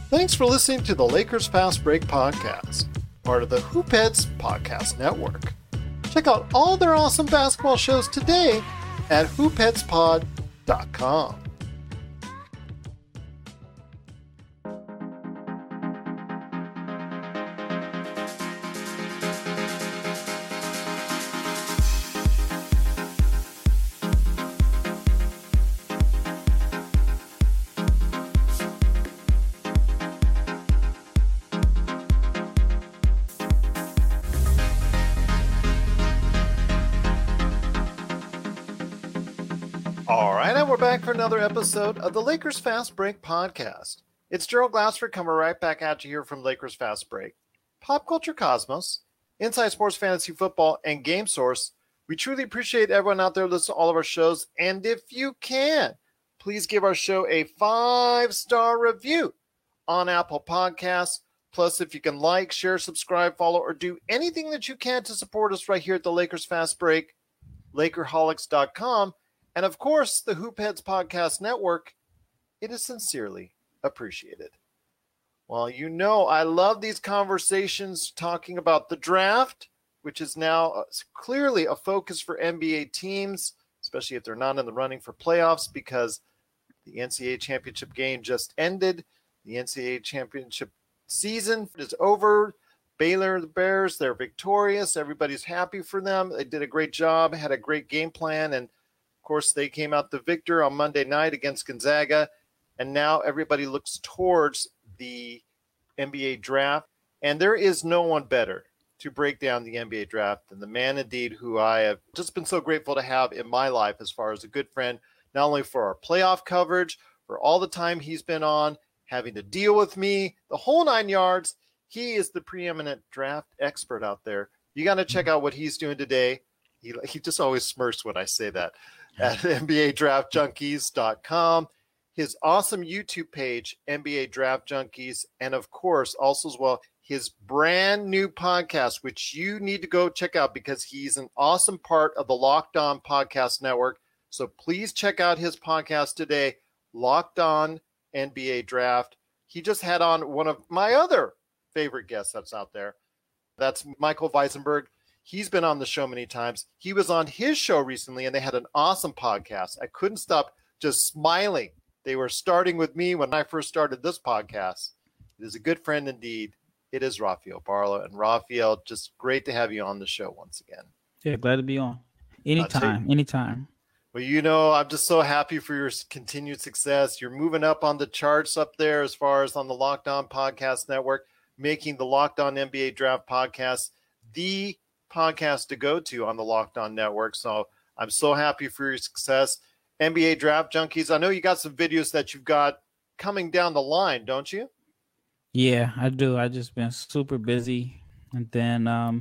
Thanks for listening to the Lakers Fast Break podcast, part of the Hoopheads Podcast Network. Check out all their awesome basketball shows today at hoopheadspod.com. Back for another episode of the Lakers Fast Break podcast. It's Gerald Glassford coming right back at you here from Lakers Fast Break. Pop Culture Cosmos, Inside Sports Fantasy Football, and Game Source. We truly appreciate everyone out there listening to all of our shows. And if you can, please give our show a 5-star review on Apple Podcasts. Plus, if you can like, share, subscribe, follow, or do anything that you can to support us right here at the Lakers Fast Break, Lakerholics.com. And of course, the Hoopheads Podcast Network, it is sincerely appreciated. Well, you know, I love these conversations talking about the draft, which is now clearly a focus for NBA teams, especially if they're not in the running for playoffs, because the NCAA championship game just ended. The NCAA championship season is over. Baylor, the Bears, they're victorious. Everybody's happy for them. They did a great job, had a great game plan, and of course, they came out the victor on Monday night against Gonzaga, and now everybody looks towards the NBA draft. And there is no one better to break down the NBA draft than the man indeed who I have just been so grateful to have in my life as far as a good friend, not only for our playoff coverage, for all the time he's been on, having to deal with me, the whole 9 yards. He is the preeminent draft expert out there. You got to check out what he's doing today. He just always smirks when I say that. At NBADraftJunkies.com, his awesome YouTube page, NBA Draft Junkies, and of course, also as well, his brand new podcast, which you need to go check out because he's an awesome part of the Locked On Podcast Network. So please check out his podcast today, Locked On NBA Draft. He just had on one of my other favorite guests that's out there. That's Michael Weisenberg. He's been on the show many times. He was on his show recently, and they had an awesome podcast. I couldn't stop just smiling. They were starting with me when I first started this podcast. It is a good friend indeed. It is Rafael Barlow. And Rafael, just great to have you on the show once again. Yeah, glad to be on. Anytime. Well, you know, I'm just so happy for your continued success. You're moving up on the charts up there as far as on the Locked On Podcast Network, making the Locked On NBA Draft Podcast the podcast to go to on the Locked On Network. So I'm so happy for your success. NBA Draft Junkies, I know you got some videos that you've got coming down the line, don't you? Yeah, I do. I just been super busy. And then now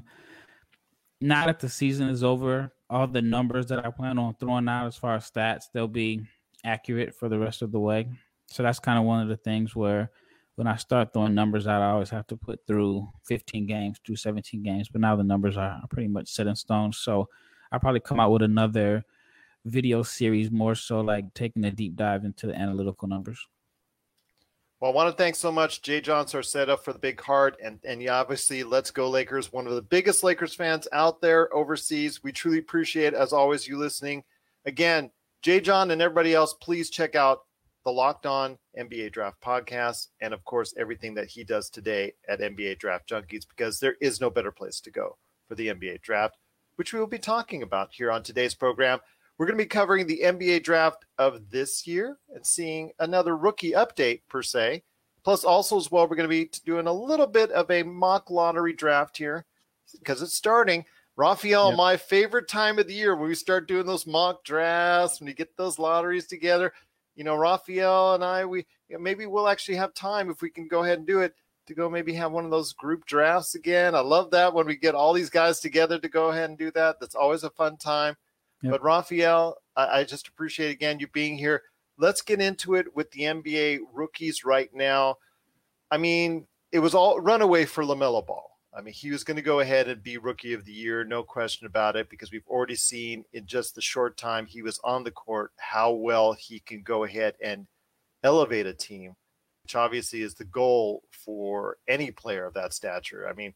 that the season is over, all the numbers that I plan on throwing out as far as stats, they'll be accurate for the rest of the way. So that's kind of one of the things where when I start throwing numbers out, I always have to put through 15 games, through 17 games. But now the numbers are pretty much set in stone. So I'll probably come out with another video series, more so like taking a deep dive into the analytical numbers. Well, I want to thank so much Jay John Sarcetta for the big heart. And obviously, Let's Go Lakers, one of the biggest Lakers fans out there overseas. We truly appreciate, as always, you listening. Again, Jay John and everybody else, please check out the Locked On NBA Draft Podcast, and of course, everything that he does today at NBA Draft Junkies, because there is no better place to go for the NBA Draft, which we will be talking about here on today's program. We're going to be covering the NBA Draft of this year and seeing another rookie update, per se. Plus, also as well, we're going to be doing a little bit of a mock lottery draft here because it's starting. Rafael, my favorite time of the year when we start doing those mock drafts, when you get those lotteries together. You know, Rafael and I, maybe we'll actually have time if we can go ahead and do it to go maybe have one of those group drafts again. I love that when we get all these guys together to go ahead and do that. That's always a fun time. Yep. But Rafael, I just appreciate again you being here. Let's get into it with the NBA rookies right now. I mean, it was all runaway for LaMelo Ball. I mean, he was going to go ahead and be Rookie of the Year, no question about it, because we've already seen in just the short time he was on the court how well he can go ahead and elevate a team. which obviously is the goal for any player of that stature. I mean,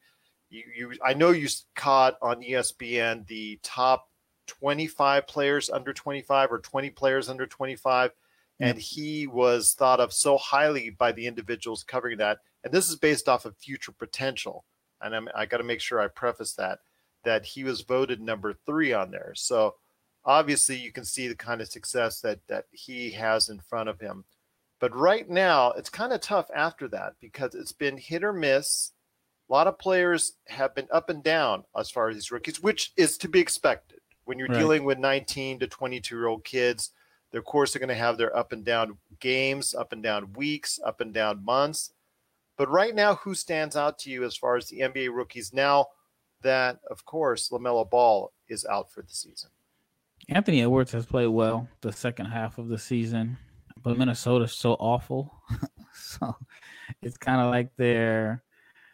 I know you caught on ESPN the top 25 players under 25 or 20 players under 25, and he was thought of so highly by the individuals covering that. And this is based off of future potential. And I got to make sure I preface that he was voted number 3 on there. So obviously you can see the kind of success that he has in front of him. But right now it's kind of tough after that because it's been hit or miss. A lot of players have been up and down as far as these rookies, which is to be expected. When you're dealing with 19 to 22-year-old kids, of course, they're going to have their up and down games, up and down weeks, up and down months. But right now, who stands out to you as far as the NBA rookies now that, of course, LaMelo Ball is out for the season? Anthony Edwards has played well the second half of the season, but Minnesota's so awful. So it's kind of like they're,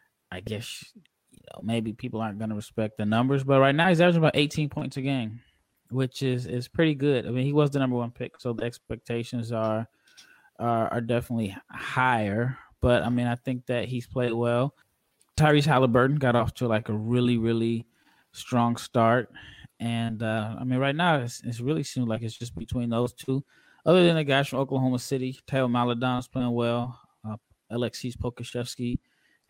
I guess, maybe people aren't going to respect the numbers, but right now he's averaging about 18 points a game, which is pretty good. I mean, he was the number 1 pick, so the expectations are definitely higher. But I mean, I think that he's played well. Tyrese Halliburton got off to like a really, really strong start, and I mean, right now it's really seems like it's just between those two. Other than the guys from Oklahoma City, Theo Maledon's playing well. Alexis Pokusevski.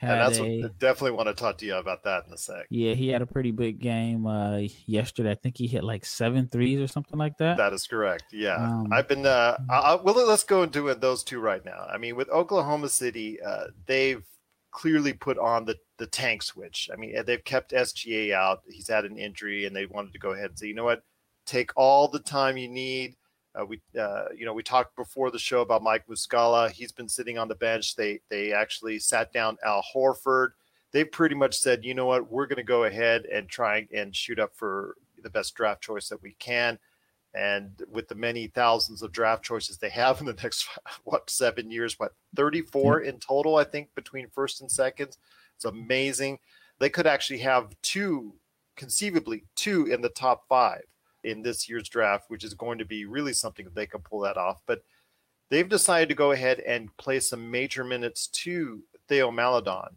Definitely want to talk to you about that in a sec. Yeah, he had a pretty big game yesterday. I think he hit like 7 threes or something like that. That is correct. Yeah, I've been. Well, let's go into those two right now. I mean, with Oklahoma City, they've clearly put on the tank switch. I mean, they've kept SGA out. He's had an injury, and they wanted to go ahead and say, you know what, take all the time you need. We talked before the show about Mike Muscala. He's been sitting on the bench. They actually sat down Al Horford. They pretty much said, you know what, we're going to go ahead and try and shoot up for the best draft choice that we can. And with the many thousands of draft choices they have in the next, 7 years, 34 in total, I think, between first and seconds. It's amazing. They could actually have conceivably two in the top 5 in this year's draft, which is going to be really something if they can pull that off. But they've decided to go ahead and play some major minutes to Theo Maledon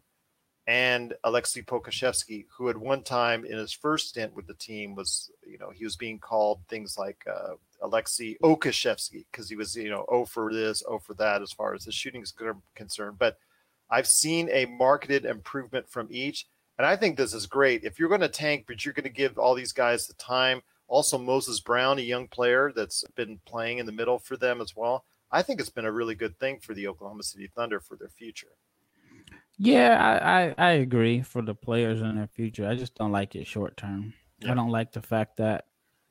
and Alexei Pokusevski, who at one time in his first stint with the team was, he was being called things like Alexei Okashevsky because he was, oh for this, oh for that as far as the shooting is concerned. But I've seen a marked improvement from each. And I think this is great. If you're going to tank, but you're going to give all these guys the time. Also, Moses Brown, a young player that's been playing in the middle for them as well. I think it's been a really good thing for the Oklahoma City Thunder for their future. Yeah, I agree for the players in their future. I just don't like it short term. Yeah. I don't like the fact that,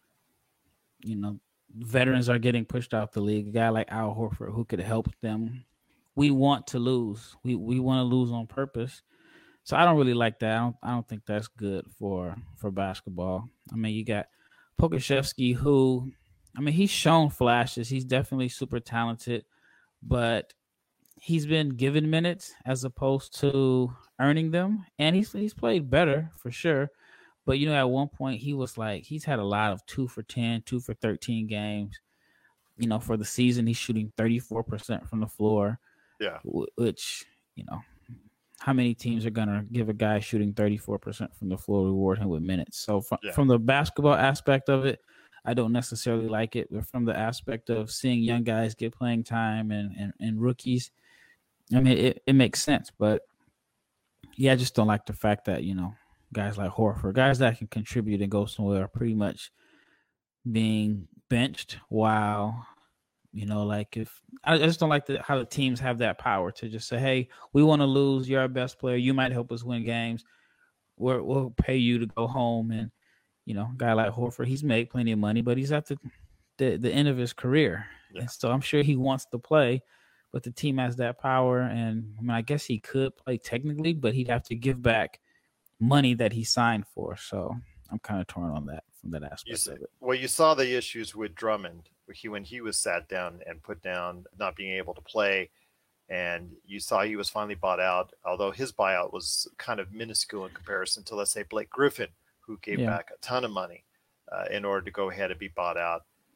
veterans are getting pushed out the league. A guy like Al Horford who could help them. We want to lose. We want to lose on purpose. So I don't really like that. I don't think that's good for basketball. I mean, you got Pokusevski, who, I mean, he's shown flashes. He's definitely super talented, but he's been given minutes as opposed to earning them, and he's played better for sure. But at one point he was like, he's had a lot of 2 for 10, 2 for 13 games. For the season, he's shooting 34% from the floor. Yeah, which how many teams are gonna give a guy shooting 34% from the floor reward him with minutes? So from the basketball aspect of it, I don't necessarily like it. But from the aspect of seeing young guys get playing time and rookies, I mean it makes sense. But yeah, I just don't like the fact that guys like Horford, guys that can contribute and go somewhere, are pretty much being benched while. If I just don't like how the teams have that power to just say, hey, we want to lose. You're our best player. You might help us win games. We'll pay you to go home. And, a guy like Horford, he's made plenty of money, but he's at the end of his career. Yeah. And so I'm sure he wants to play, but the team has that power. And I mean, I guess he could play technically, but he'd have to give back money that he signed for. So I'm kind of torn on that from that aspect of it. Well, you saw the issues with Drummond when he was sat down and put down, not being able to play, and you saw he was finally bought out, although his buyout was kind of minuscule in comparison to, let's say, Blake Griffin, who gave back a ton of money in order to go ahead and be bought out.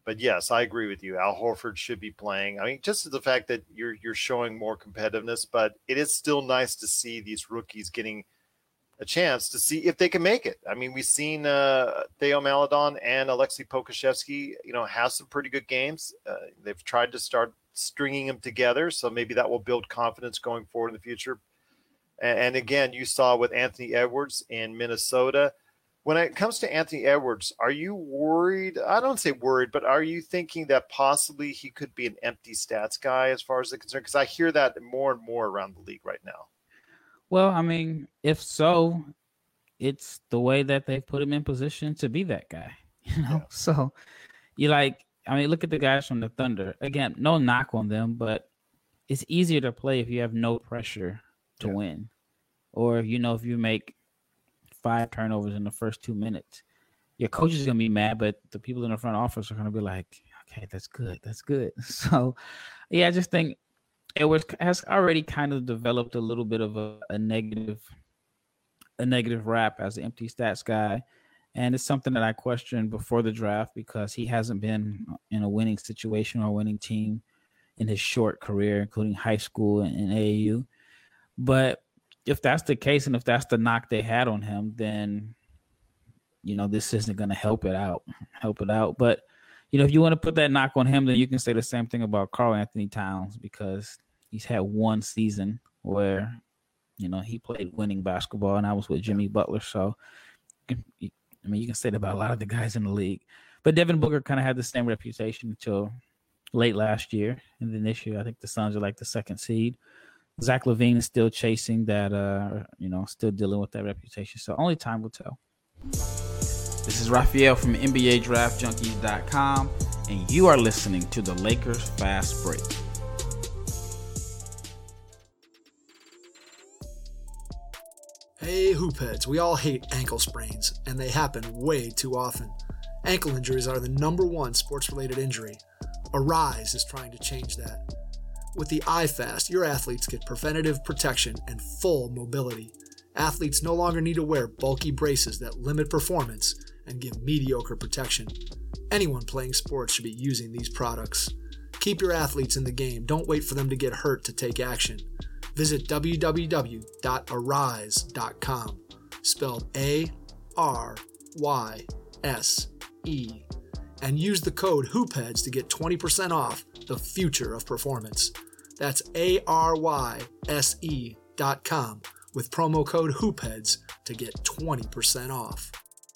But yes, I agree with you. Al Horford should be playing. I mean, just the fact that you're showing more competitiveness, but it is still nice to see these rookies getting a chance to see if they can make it. I mean, we've seen Theo Maledon and Alexei Pokashevsky, have some pretty good games. They've tried to start stringing them together, so maybe that will build confidence going forward in the future. And again, you saw with Anthony Edwards in Minnesota. When it comes to Anthony Edwards, are you worried? I don't say worried, but are you thinking that possibly he could be an empty stats guy as far as the concern? Because I hear that more and more around the league right now. Well, I mean, if so, it's the way that they put him in position to be that guy, Yeah. So look at the guys from the Thunder. Again, no knock on them, but it's easier to play if you have no pressure to win. Or, if you make 5 turnovers in the first 2 minutes, your coach is going to be mad, but the people in the front office are going to be like, okay, that's good. That's good. So, I just think has already kind of developed a little bit of a negative rap as an empty stats guy. And it's something that I questioned before the draft because he hasn't been in a winning situation or a winning team in his short career, including high school and AAU. But if that's the case and if that's the knock they had on him, then, this isn't going to help it out. But, if you want to put that knock on him, then you can say the same thing about Karl-Anthony Towns because he's had one season where, he played winning basketball and I was with Jimmy Butler. So, you can say that about a lot of the guys in the league. But Devin Booker kind of had the same reputation until late last year. And then this year, I think the Suns are like the 2nd seed. Zach LaVine is still chasing that, still dealing with that reputation. So only time will tell. This is Raphael from NBADraftJunkies.com, and you are listening to the Lakers Fast Break. Hey, hoopheads, we all hate ankle sprains, and they happen way too often. Ankle injuries are the #1 sports-related injury. Arise is trying to change that. With the iFast, your athletes get preventative protection and full mobility. Athletes no longer need to wear bulky braces that limit performance and give mediocre protection. Anyone playing sports should be using these products. Keep your athletes in the game. Don't wait for them to get hurt to take action. Visit www.arise.com, spelled ARYSE, and use the code HOOPHEADS to get 20% off the future of performance. That's ARYSE.com with promo code HOOPHEADS to get 20% off.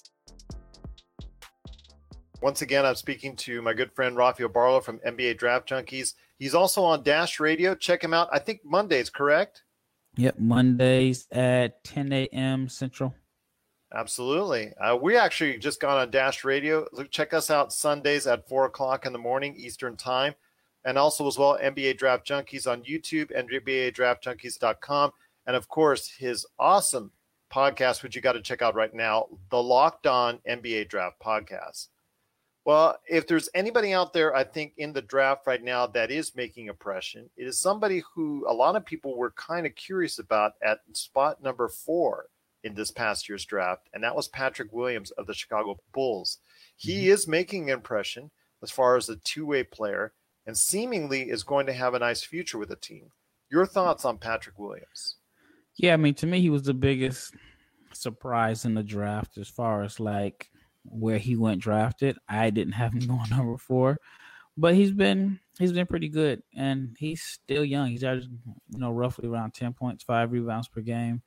Once again, I'm speaking to my good friend Rafael Barlow from NBA Draft Junkies. He's also on Dash Radio. Check him out. I think Mondays, correct? Yep, Mondays at 10 a.m. Central. Absolutely. We actually just got on Dash Radio. Check us out Sundays at 4 o'clock in the morning Eastern Time. And also as well, NBA Draft Junkies on YouTube, NBADraftJunkies.com. And, of course, his awesome podcast, which you got to check out right now, the Locked On NBA Draft Podcast. Well, if there's anybody out there, I think, in the draft right now that is making impression, it is somebody who a lot of people were kind of curious about at spot number 4 in this past year's draft, and that was Patrick Williams of the Chicago Bulls. He is making an impression as far as a two-way player and seemingly is going to have a nice future with the team. Your thoughts on Patrick Williams? Yeah, I mean, to me, he was the biggest surprise in the draft as far as like where he went drafted. I didn't have him going number 4, but he's been pretty good, and he's still young. He's averaging, roughly around 10 points, 5 rebounds per game.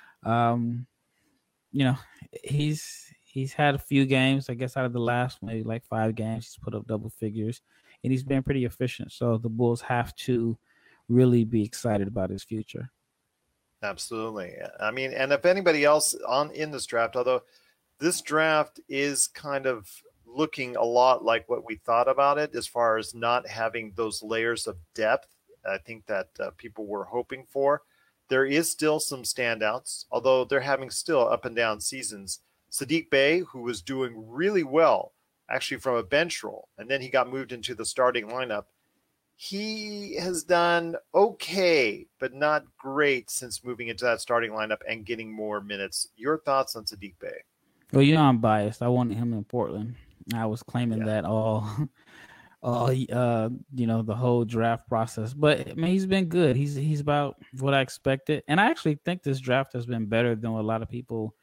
He's had a few games, I guess, out of the last maybe like 5 games, he's put up double figures, and he's been pretty efficient. So the Bulls have to really be excited about his future. Absolutely. I mean, and if anybody else in this draft, although this draft is kind of looking a lot like what we thought about it as far as not having those layers of depth, I think that people were hoping for. There is still some standouts, although they're having still up and down seasons. Saddiq Bey, who was doing really well, actually from a bench role, and then he got moved into the starting lineup. He has done okay, but not great since moving into that starting lineup and getting more minutes. Your thoughts on Saddiq Bey? Well, I'm biased. I wanted him in Portland. I was claiming that all The whole draft process. But I mean, he's been good. He's about what I expected, and I actually think this draft has been better than what a lot of people,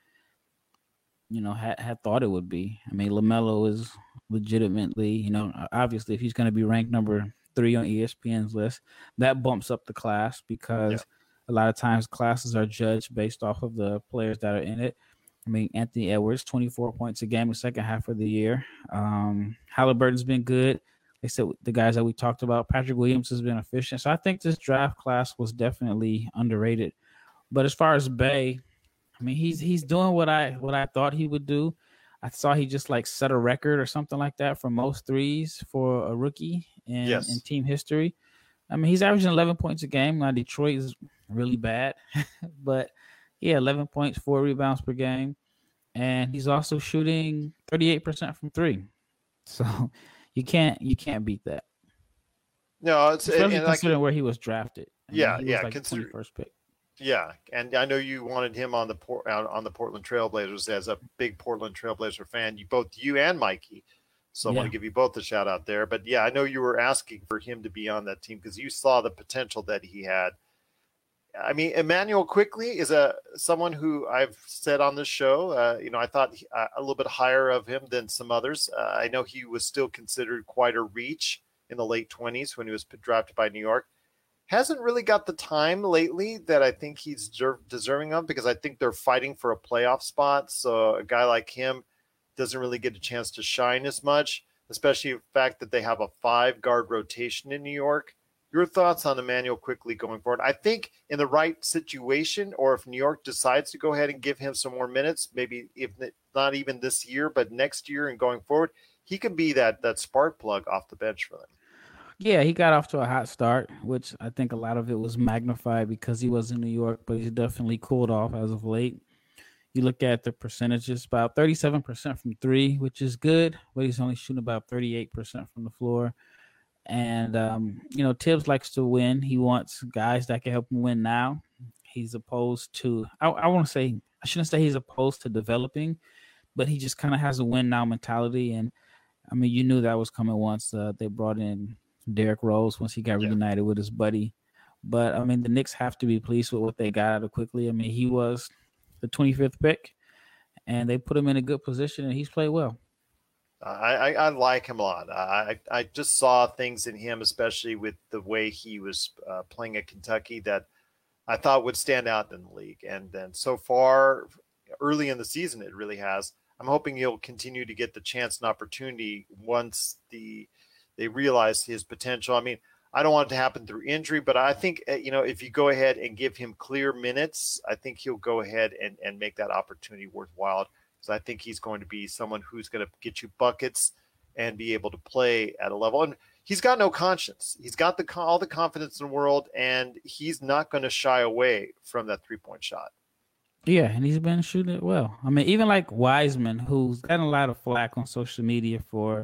had thought it would be. I mean, LaMelo is legitimately, obviously, if he's going to be ranked number 3 on ESPN's list, that bumps up the class because a lot of times classes are judged based off of the players that are in it. I mean, Anthony Edwards, 24 points a game in the second half of the year. Halliburton's been good. They said the guys that we talked about, Patrick Williams has been efficient. So I think this draft class was definitely underrated. But as far as Bey, I mean, he's doing what I thought he would do. I saw he just like set a record or something like that for most threes for a rookie in team history. I mean, he's averaging 11 points a game. Now Detroit is really bad, but 11 points, 4 rebounds per game, and he's also shooting 38% from three. So you can't beat that. No, it's especially considering where he was drafted. He was like the 21st pick. Yeah, and I know you wanted him on the Portland Trailblazers as a big Portland Trailblazer fan. You and Mikey, so I want to give you both a shout out there. But I know you were asking for him to be on that team because you saw the potential that he had. I mean, Immanuel Quickley is someone who I've said on this show. I thought a little bit higher of him than some others. I know he was still considered quite a reach in the late 20s when he was drafted by New York. Hasn't really got the time lately that I think he's deserving of because I think they're fighting for a playoff spot. So a guy like him doesn't really get a chance to shine as much, especially the fact that they have a 5-guard rotation in New York. Your thoughts on Immanuel Quickley going forward? I think in the right situation, or if New York decides to go ahead and give him some more minutes, maybe if not even this year, but next year and going forward, he can be that spark plug off the bench for them. Yeah, he got off to a hot start, which I think a lot of it was magnified because he was in New York, but he's definitely cooled off as of late. You look at the percentages, about 37% from three, which is good, but he's only shooting about 38% from the floor. And, Tibbs likes to win. He wants guys that can help him win now. He's opposed to, I shouldn't say he's opposed to developing, but he just kind of has a win now mentality. And, I mean, you knew that was coming once they brought in Derrick Rose once he got reunited with his buddy. But, I mean, the Knicks have to be pleased with what they got out of Quickley. I mean, he was the 25th pick, and they put him in a good position, and he's played well. I like him a lot. I just saw things in him, especially with the way he was playing at Kentucky, that I thought would stand out in the league. And then so far, early in the season, it really has. I'm hoping he'll continue to get the chance and opportunity once they realize his potential. I mean, I don't want it to happen through injury, but I think, if you go ahead and give him clear minutes, I think he'll go ahead and make that opportunity worthwhile. Because I think he's going to be someone who's going to get you buckets and be able to play at a level. And he's got no conscience. He's got all the confidence in the world, and he's not going to shy away from that three-point shot. Yeah, and he's been shooting it well. I mean, even like Wiseman, who's gotten a lot of flack on social media for,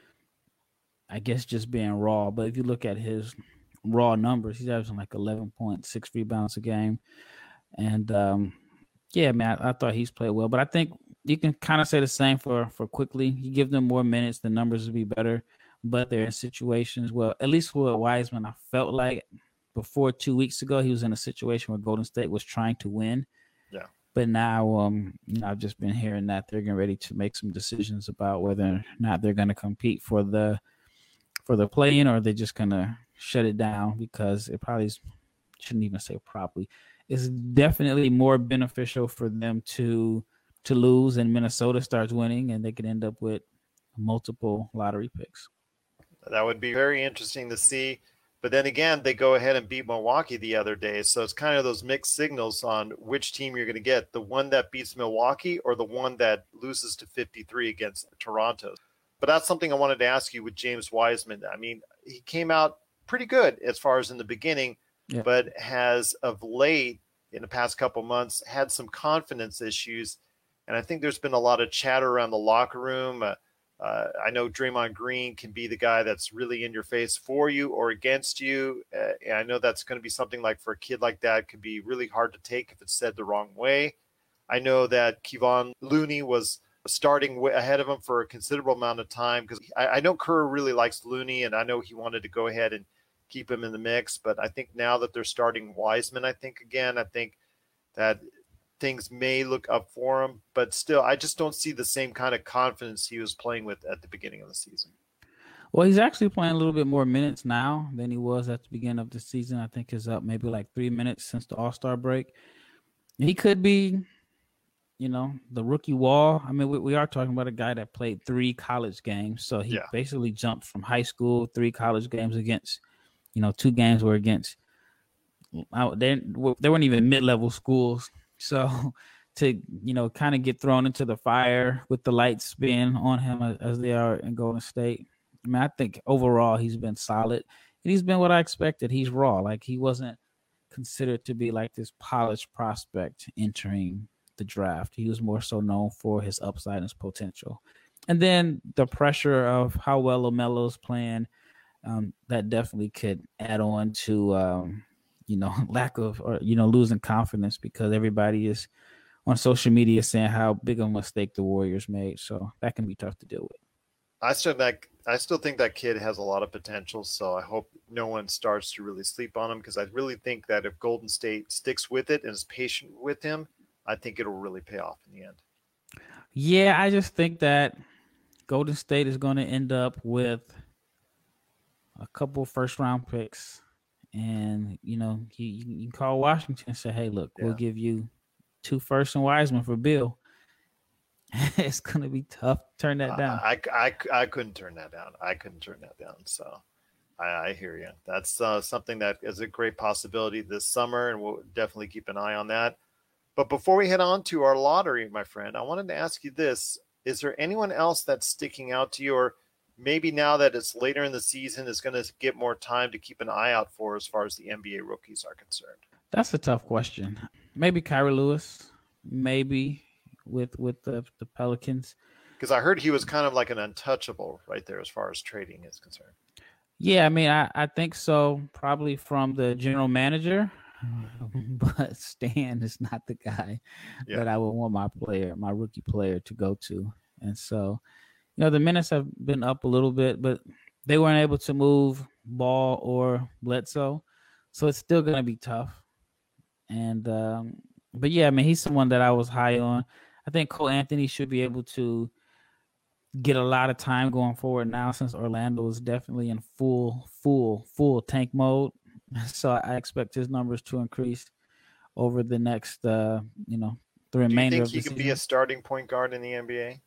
I guess, just being raw. But if you look at his raw numbers, he's averaging like 11.6 rebounds a game. And, man, I thought he's played well. But I think you can kind of say the same for Quickley. You give them more minutes, the numbers will be better. But they're in situations, well, at least for Wiseman, I felt like before 2 weeks ago, he was in a situation where Golden State was trying to win. Yeah. But now, I've just been hearing that they're getting ready to make some decisions about whether or not they're going to compete for the play-in, or they're just going to shut it down, because it probably shouldn't even say probably. It's definitely more beneficial for them to lose and Minnesota starts winning, and they could end up with multiple lottery picks. That would be very interesting to see. But then again, they go ahead and beat Milwaukee the other day. So it's kind of those mixed signals on which team you're going to get, the one that beats Milwaukee or the one that loses to 53 against Toronto. But that's something I wanted to ask you with James Wiseman. I mean, he came out pretty good as far as in the beginning, but has of late, in the past couple months, had some confidence issues. And I think there's been a lot of chatter around the locker room. I know Draymond Green can be the guy that's really in your face for you or against you. And I know that's going to be something like, for a kid like that, could be really hard to take if it's said the wrong way. I know that Kevon Looney was starting ahead of him for a considerable amount of time, because I know Kerr really likes Looney, and I know he wanted to go ahead and keep him in the mix. But I think now that they're starting Wiseman, I think that things may look up for him. But still, I just don't see the same kind of confidence he was playing with at the beginning of the season. Well, he's actually playing a little bit more minutes now than he was at the beginning of the season. I think he's up maybe like 3 minutes since the All-Star break. He could be, the rookie wall. I mean, we are talking about a guy that played 3 college games. So he basically jumped from high school, 3 college games against, 2 games were against, they weren't even mid-level schools. So to, kind of get thrown into the fire with the lights being on him as they are in Golden State. I mean, I think overall he's been solid. And he's been what I expected. He's raw. Like, he wasn't considered to be like this polished prospect entering the draft. He was more so known for his upside and his potential. And then the pressure of how well LaMelo's playing, that definitely could add on to, lack of, or, losing confidence, because everybody is on social media saying how big of a mistake the Warriors made. So that can be tough to deal with. I still think that kid has a lot of potential, so I hope no one starts to really sleep on him, because I really think that if Golden State sticks with it and is patient with him, I think it'll really pay off in the end. Yeah, I just think that Golden State is going to end up with a couple first-round picks, and, you can call Washington and say, hey, look, we'll give you 2 firsts and Wiseman for Bill. It's going to be tough to turn that down. I couldn't turn that down. So I hear you. That's something that is a great possibility this summer, and we'll definitely keep an eye on that. But before we head on to our lottery, my friend, I wanted to ask you this. Is there anyone else that's sticking out to you, or maybe now that it's later in the season is going to get more time to keep an eye out for as far as the NBA rookies are concerned? That's a tough question. Maybe Kyrie Lewis, maybe with the Pelicans. Because I heard he was kind of like an untouchable right there as far as trading is concerned. Yeah, I mean, I think so, probably from the general manager, but Stan is not the guy that I would want my rookie player to go to. And so, the minutes have been up a little bit, but they weren't able to move Ball or Bledsoe. So it's still going to be tough. And, but yeah, I mean, he's someone that I was high on. I think Cole Anthony should be able to get a lot of time going forward now, since Orlando is definitely in full tank mode. So I expect his numbers to increase over the next, the remainder of the season. Do you think he can be a starting point guard in the NBA?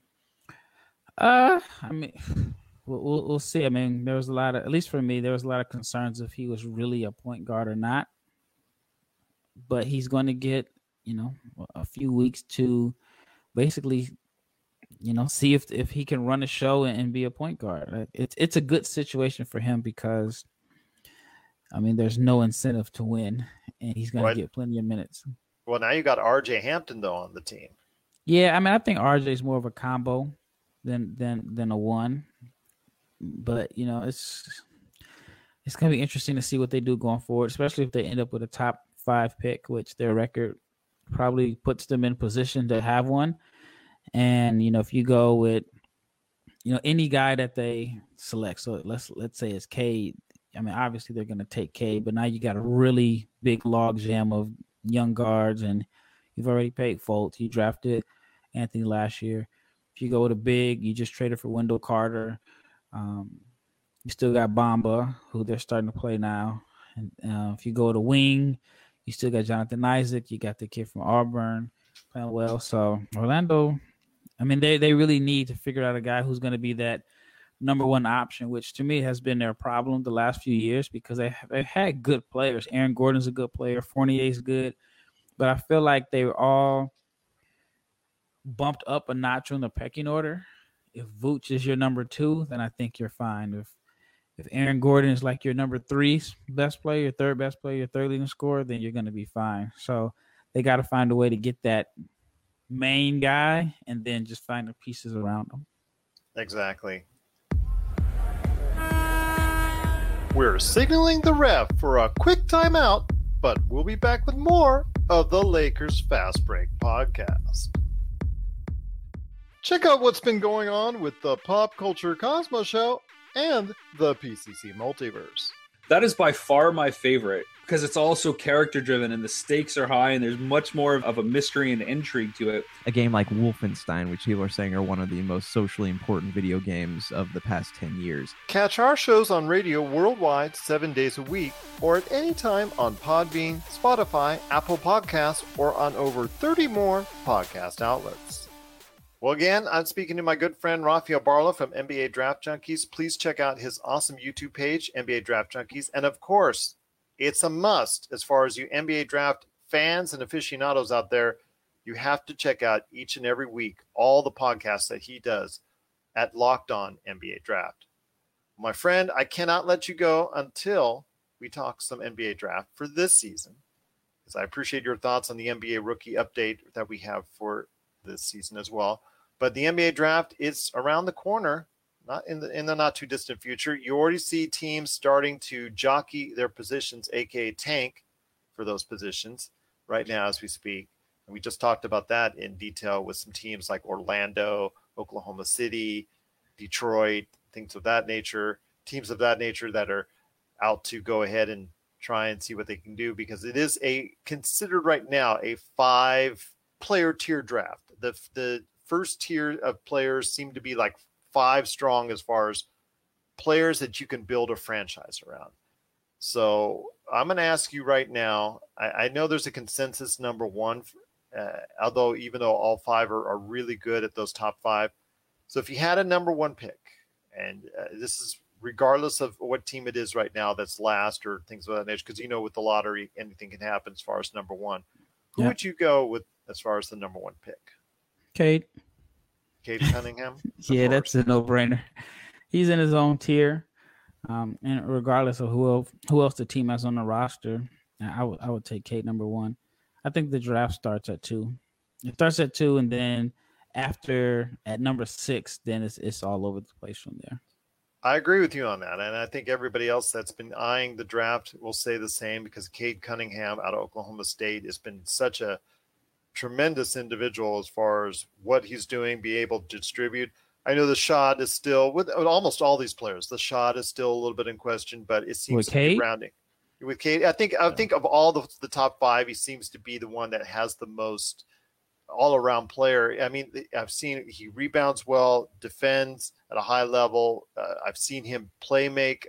I mean, we'll see. I mean, there was at least for me, there was a lot of concerns if he was really a point guard or not. But he's going to get, a few weeks to basically, see if he can run a show and be a point guard. It's a good situation for him, because, I mean, there's no incentive to win, and he's going to get plenty of minutes. Well, now you got RJ Hampton though on the team. Yeah, I mean, I think RJ is more of a combo than a one, but it's going to be interesting to see what they do going forward, especially if they end up with a top 5 pick, which their record probably puts them in position to have one. And if you go with any guy that they select, so let's say it's Cade. I mean, obviously they're going to take Cade, but now you got a really big log jam of young guards, and you've already paid Fultz. You drafted Anthony last year. If you go with a big, you just traded for Wendell Carter. You still got Bamba, who they're starting to play now. And if you go to wing, you still got Jonathan Isaac. You got the kid from Auburn playing well. So Orlando, I mean, they really need to figure out a guy who's going to be that number one option, which to me has been their problem the last few years, because they've had good players. Aaron Gordon's a good player. Fournier's good. But I feel like they were all bumped up a notch on the pecking order. If Vooch is your number 2, then I think you're fine. If Aaron Gordon is like your number 3 best player, your 3rd best player, your 3rd leading scorer, then you're going to be fine. So they got to find a way to get that main guy and then just find the pieces around him. Exactly. We're signaling the ref for a quick timeout, but we'll be back with more of the Lakers Fast Break podcast. Check out what's been going on with the Pop Culture Cosmos Show and the PCC Multiverse. That is by far my favorite because it's also character driven and the stakes are high and there's much more of a mystery and intrigue to it. A game like Wolfenstein, which people are saying are one of the most socially important video games of the past 10 years. Catch our shows on radio worldwide 7 days a week or at any time on Podbean, Spotify, Apple Podcasts, or on over 30 more podcast outlets. Well, again, I'm speaking to my good friend Rafael Barlow from NBA Draft Junkies. Please check out his awesome YouTube page, NBA Draft Junkies. And of course, it's a must as far as you NBA Draft fans and aficionados out there. You have to check out each and every week all the podcasts that he does at Locked On NBA Draft. My friend, I cannot let you go until we talk some NBA Draft for this season, because I appreciate your thoughts on the NBA rookie update that we have for this season as well. But the NBA Draft is around the corner, not in the not too distant future. You already see teams starting to jockey their positions, aka tank for those positions right now as we speak. And we just talked about that in detail with some teams like Orlando, Oklahoma City, Detroit, things of that nature, teams of that nature that are out to go ahead and try and see what they can do, because it is considered right now a 5-player tier draft. The first tier of players seem to be like 5 strong as far as players that you can build a franchise around. So I'm going to ask you right now, I know there's a consensus number 1, although even though all 5 are really good at those top 5. So if you had a number 1 pick, and this is regardless of what team it is right now that's last or things of that nature, because with the lottery, anything can happen as far as number 1. Who would you go with as far as the number 1 pick? Cade Cunningham? Yeah, that's a no-brainer. He's in his own tier. And regardless of who else the team has on the roster, I would take Cade number 1. I think the draft starts at 2. It starts at 2, and then at number 6, then it's all over the place from there. I agree with you on that, and I think everybody else that's been eyeing the draft will say the same, because Cade Cunningham out of Oklahoma State has been such a tremendous individual as far as what he's doing, be able to distribute. I know the shot is still, with almost all these players, the shot is still a little bit in question, but it seems to be rounding. With Cade, I think of all the top 5, he seems to be the one that has the most all-around player. I mean, I've seen he rebounds well, defends at a high level. I've seen him play make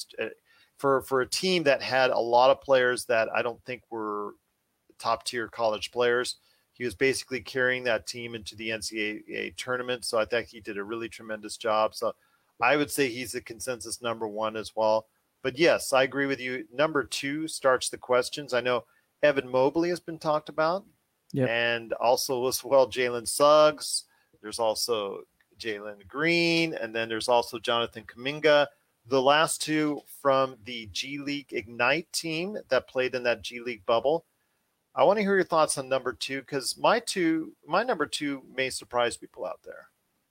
for a team that had a lot of players that I don't think were top-tier college players. He was basically carrying that team into the NCAA tournament, so I think he did a really tremendous job. So I would say he's the consensus number 1 as well. But yes, I agree with you. Number 2 starts the questions. I know Evan Mobley has been talked about, and also as well Jalen Suggs. There's also Jalen Green, and then there's also Jonathan Kuminga. The last 2 from the G League Ignite team that played in that G League bubble. I want to hear your thoughts on number 2, because my number 2 may surprise people out there.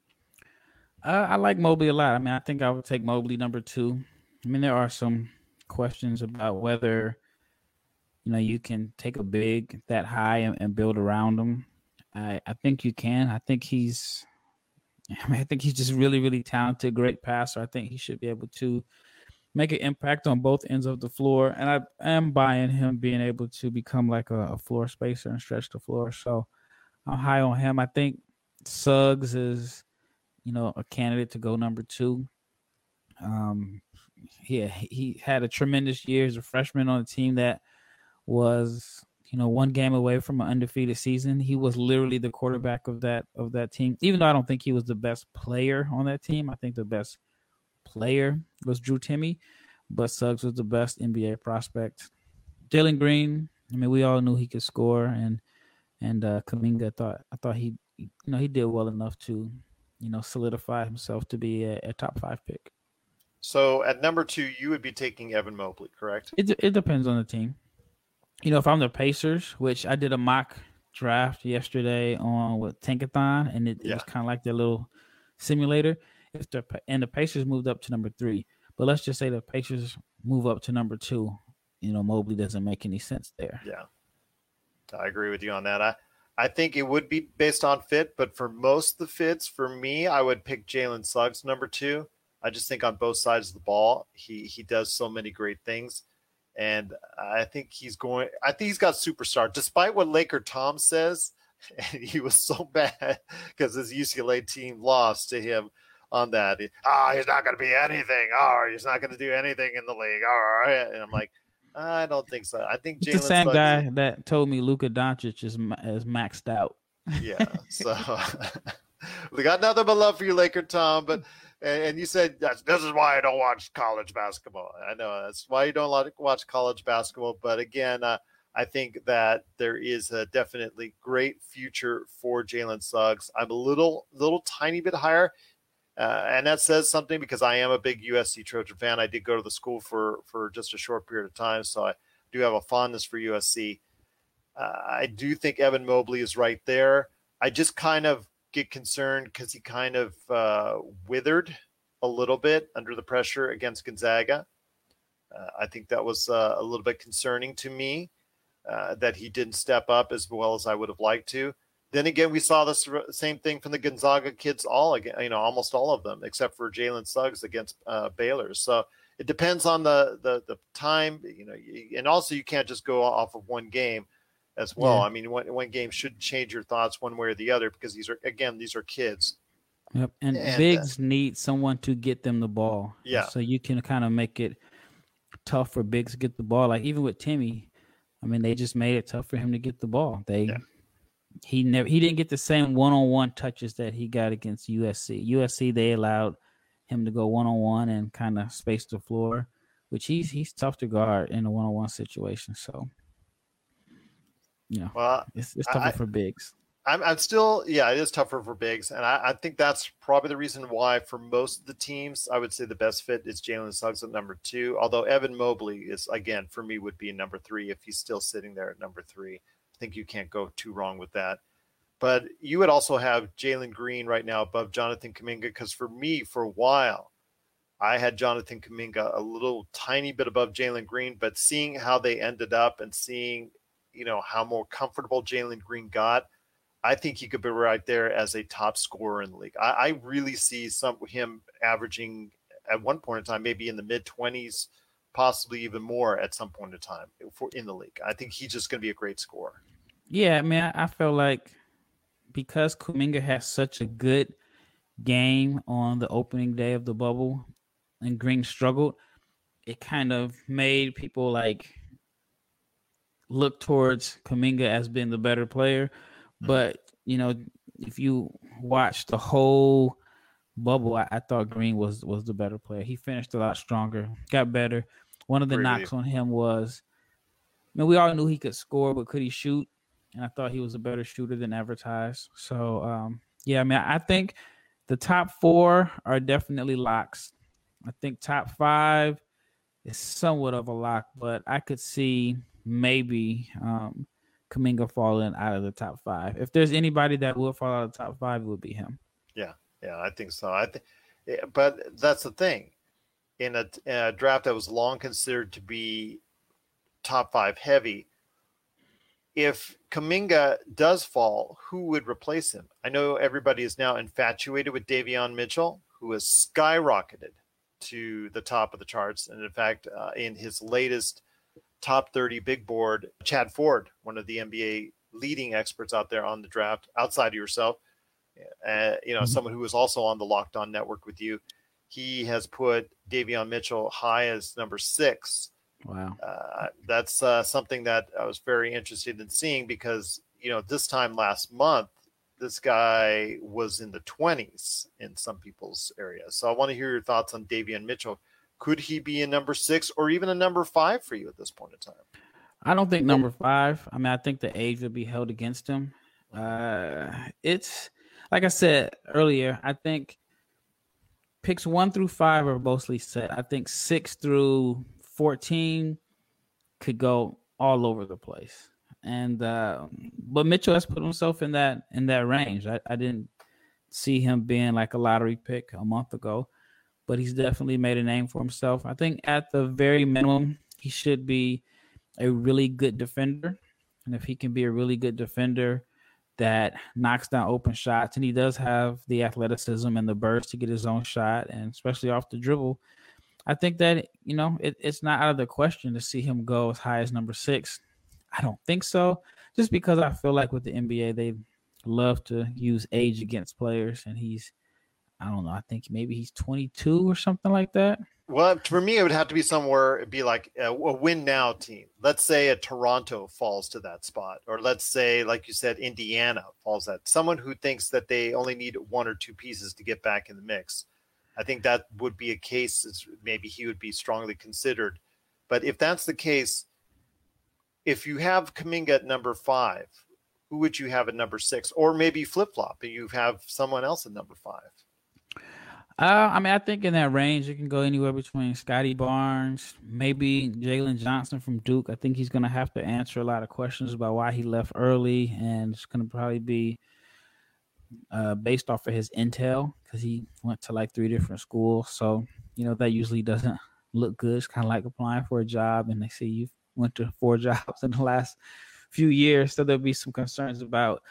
I like Mobley a lot. I mean, I think I would take Mobley number 2. I mean, there are some questions about whether, you can take a big that high and build around him. I think you can. I think he's just really, really talented, great passer. I think he should be able to make an impact on both ends of the floor. And I am buying him being able to become like a floor spacer and stretch the floor. So I'm high on him. I think Suggs is, a candidate to go number 2. He had a tremendous year as a freshman on a team that was, 1 game away from an undefeated season. He was literally the quarterback of that team. Even though I don't think he was the best player on that team, I think the best player was Drew Timme, but Suggs was the best NBA prospect. Jalen Green, I mean, we all knew he could score, and Kuminga, I thought he did well enough to, solidify himself to be a top 5 pick. So at number 2, you would be taking Evan Mobley, correct? It depends on the team. If I'm the Pacers, which I did a mock draft yesterday with Tankathon, and it was kind of like their little simulator. And the Pacers moved up to number 3, but let's just say the Pacers move up to number 2. Mobley doesn't make any sense there. Yeah, I agree with you on that. I think it would be based on fit, but for most of the fits, for me, I would pick Jalen Suggs number 2. I just think on both sides of the ball, he does so many great things. And I think he's got superstar, despite what Laker Tom says. And he was so bad because his UCLA team lost to him on that. He's not going to be anything. He's not going to do anything in the league. And I'm like, I don't think so. I think Jalen the same guy that told me Luka Doncic is maxed out. Yeah. So we got nothing but love for you, Laker Tom. But and you said this is why I don't watch college basketball. I know that's why you don't watch college basketball. But again, I think that there is a definitely great future for Jalen Suggs. I'm a little tiny bit higher. And that says something because I am a big USC Trojan fan. I did go to the school for just a short period of time, so I do have a fondness for USC. I do think Evan Mobley is right there. I just kind of get concerned because he kind of withered a little bit under the pressure against Gonzaga. I think that was a little bit concerning to me that he didn't step up as well as I would have liked to. Then again, we saw the same thing from the Gonzaga kids almost all of them, except for Jalen Suggs against Baylor. So it depends on the time, and also you can't just go off of one game as well. Yeah. I mean, one game shouldn't change your thoughts one way or the other because these are kids. Yep, and bigs need someone to get them the ball. Yeah. So you can kind of make it tough for bigs to get the ball. Like even with Timmy, I mean, they just made it tough for him to get the ball. He didn't get the same one-on-one touches that he got against USC. USC, they allowed him to go one-on-one and kind of space the floor, which he's tough to guard in a one-on-one situation. So, it's tougher for bigs. I'm still, it is tougher for bigs. And I think that's probably the reason why for most of the teams, I would say the best fit is Jalen Suggs at number 2. Although Evan Mobley is, again, for me would be number 3 if he's still sitting there at number 3. I think you can't go too wrong with that. But you would also have Jalen Green right now above Jonathan Kuminga because for me, for a while, I had Jonathan Kuminga a little tiny bit above Jalen Green, but seeing how they ended up and seeing, how more comfortable Jalen Green got, I think he could be right there as a top scorer in the league. I really see him averaging at one point in time, maybe in the mid-20s, possibly even more at some point in time in the league. I think he's just going to be a great scorer. Yeah, I mean, I feel like because Kuminga has such a good game on the opening day of the bubble and Green struggled, it kind of made people look towards Kuminga as being the better player. But, if you watch the whole bubble, I thought Green was the better player. He finished a lot stronger, got better. One of the knocks on him was, we all knew he could score, but could he shoot? And I thought he was a better shooter than advertised. So, I think the top 4 are definitely locks. I think top 5 is somewhat of a lock, but I could see maybe Kuminga falling out of the top 5. If there's anybody that will fall out of the top 5, it would be him. Yeah, I think so. But that's the thing. In a draft that was long considered to be top 5 heavy, if Kuminga does fall, who would replace him? I know everybody is now infatuated with Davion Mitchell, who has skyrocketed to the top of the charts. And in fact, in his latest top 30 big board, Chad Ford, one of the NBA leading experts out there on the draft, outside of yourself, someone who was also on the Locked On Network with you, he has put Davion Mitchell high as number 6. Wow. That's something that I was very interested in seeing because, this time last month, this guy was in the 20s in some people's areas. So I want to hear your thoughts on Davion Mitchell. Could he be a number 6 or even a number 5 for you at this point in time? I don't think number 5. I mean, I think the age would be held against him. It's like I said earlier, I think picks 1 through 5 are mostly set. I think 6 through 14 could go all over the place. And but Mitchell has put himself in that range. I didn't see him being like a lottery pick a month ago, but he's definitely made a name for himself. I think at the very minimum, he should be a really good defender. And if he can be a really good defender, that knocks down open shots, and he does have the athleticism and the burst to get his own shot, and especially off the dribble. I think that, it's not out of the question to see him go as high as number 6. I don't think so, just because I feel like with the NBA, they love to use age against players, and I don't know, I think maybe he's 22 or something like that. Well, for me, it would have to be somewhere, it'd be like a win now team. Let's say a Toronto falls to that spot, or let's say, like you said, Indiana falls that. Someone who thinks that they only need 1 or 2 pieces to get back in the mix. I think that would be a case. Maybe he would be strongly considered. But if that's the case, if you have Kuminga at number 5, who would you have at number 6? Or maybe flip-flop and you have someone else at number 5. I think in that range, it can go anywhere between Scotty Barnes, maybe Jalen Johnson from Duke. I think he's going to have to answer a lot of questions about why he left early, and it's going to probably be based off of his intel, because he went to like 3 different schools. So, that usually doesn't look good. It's kind of like applying for a job and they see you went to 4 jobs in the last few years. So there'll be some concerns about,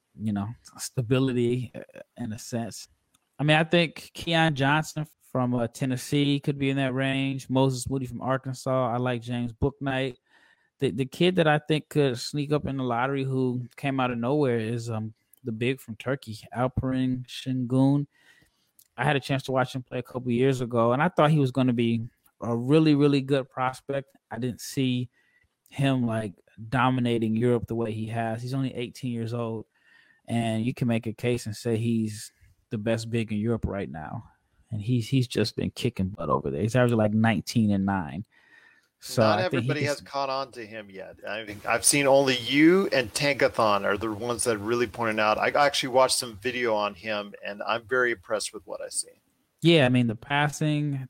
stability in a sense. I think Keon Johnson from Tennessee could be in that range. Moses Moody from Arkansas. I like James Bouknight. The kid that I think could sneak up in the lottery who came out of nowhere is the big from Turkey, Alperen Şengün. I had a chance to watch him play a couple years ago, and I thought he was going to be a really, really good prospect. I didn't see him like dominating Europe the way he has. He's only 18 years old, and you can make a case and say he's the best big in Europe right now. And he's just been kicking butt over there. He's averaging like 19 and 9. So not everybody has caught on to him yet. I think I've seen only you and Tankathon are the ones that really pointed out. I actually watched some video on him, and I'm very impressed with what I see. Yeah, the passing,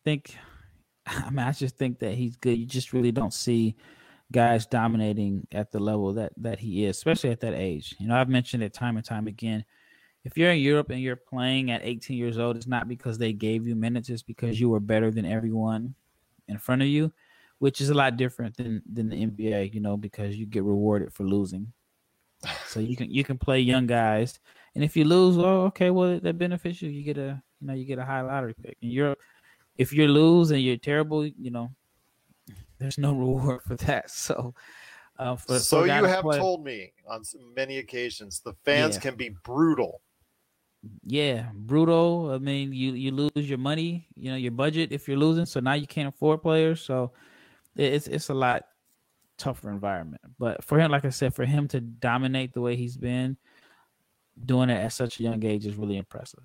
I just think that he's good. You just really don't see guys dominating at the level that he is, especially at that age. I've mentioned it time and time again. If you're in Europe and you're playing at 18 years old, it's not because they gave you minutes. It's because you were better than everyone in front of you, which is a lot different than the NBA, because you get rewarded for losing. So you can play young guys, and if you lose, that benefits you. You get a high lottery pick. In Europe, if you lose and you're terrible, there's no reward for that. So, you have told me on many occasions the fans can be brutal. Yeah, brutal. You lose your money, your budget if you're losing. So now you can't afford players. So it's a lot tougher environment. But for him, like I said, for him to dominate the way he's been doing it at such a young age is really impressive.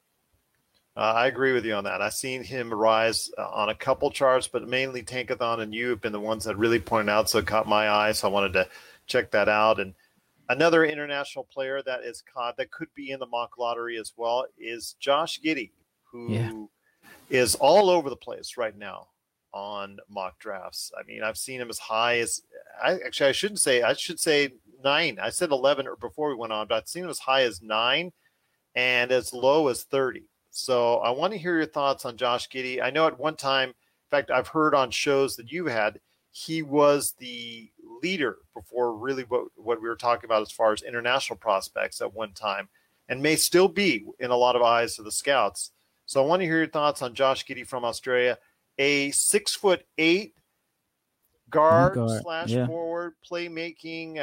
I agree with you on that. I've seen him rise on a couple charts, but mainly Tankathon and you have been the ones that really pointed out, so it caught my eye. So I wanted to check that out. And another international player that could be in the mock lottery as well is Josh Giddey, who is all over the place right now on mock drafts. I've seen him as high as I should say 9. I said 11 before we went on, but I've seen him as high as 9 and as low as 30. So I want to hear your thoughts on Josh Giddey. I know at one time, in fact, I've heard on shows that you had, he was the leader before really what we were talking about as far as international prospects at one time, and may still be in a lot of eyes of the scouts. So I want to hear your thoughts on Josh Giddey from Australia, a 6'8" guard / forward, playmaking,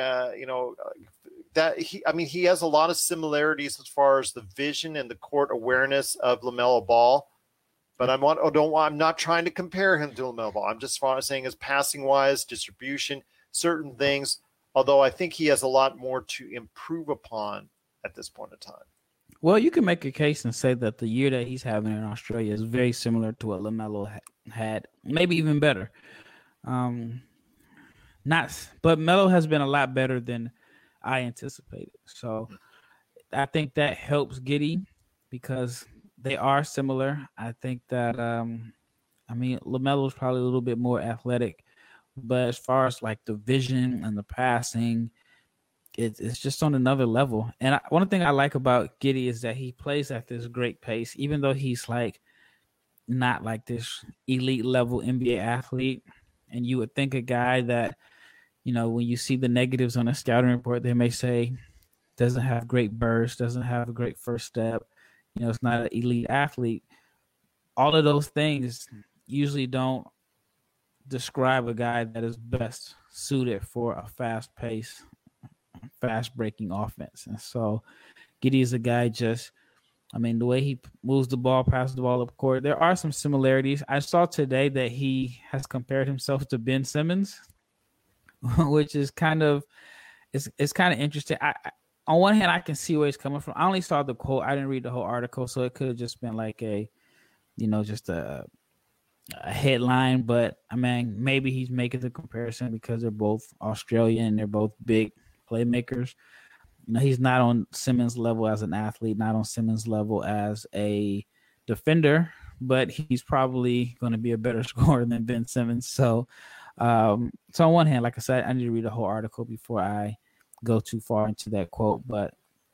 he has a lot of similarities as far as the vision and the court awareness of LaMelo Ball, but I'm not trying to compare him to LaMelo Ball. I'm just saying as passing wise, distribution, certain things, although I think he has a lot more to improve upon at this point in time. Well, you can make a case and say that the year that he's having in Australia is very similar to what LaMelo had, maybe even better. But Melo has been a lot better than I anticipated. So I think that helps Giddey because they are similar. I think that LaMelo is probably a little bit more athletic, but as far as like the vision and the passing, it's just on another level. And one thing I like about Giddey is that he plays at this great pace, even though he's like not like this elite level NBA athlete. And you would think a guy that, when you see the negatives on a scouting report, they may say doesn't have great burst, doesn't have a great first step. It's not an elite athlete. All of those things usually don't describe a guy that is best suited for a fast-paced, fast-breaking offense. And so Giddey is a guy the way he moves the ball, passes the ball up court, there are some similarities. I saw today that he has compared himself to Ben Simmons, which is kind of interesting. On one hand, I can see where he's coming from. I only saw the quote. I didn't read the whole article, so it could have just been like just a headline. But maybe he's making the comparison because they're both Australian. They're both big playmakers. He's not on Simmons' level as an athlete, not on Simmons' level as a defender, but he's probably going to be a better scorer than Ben Simmons. So on one hand, like I said, I need to read the whole article before I go too far into that quote. But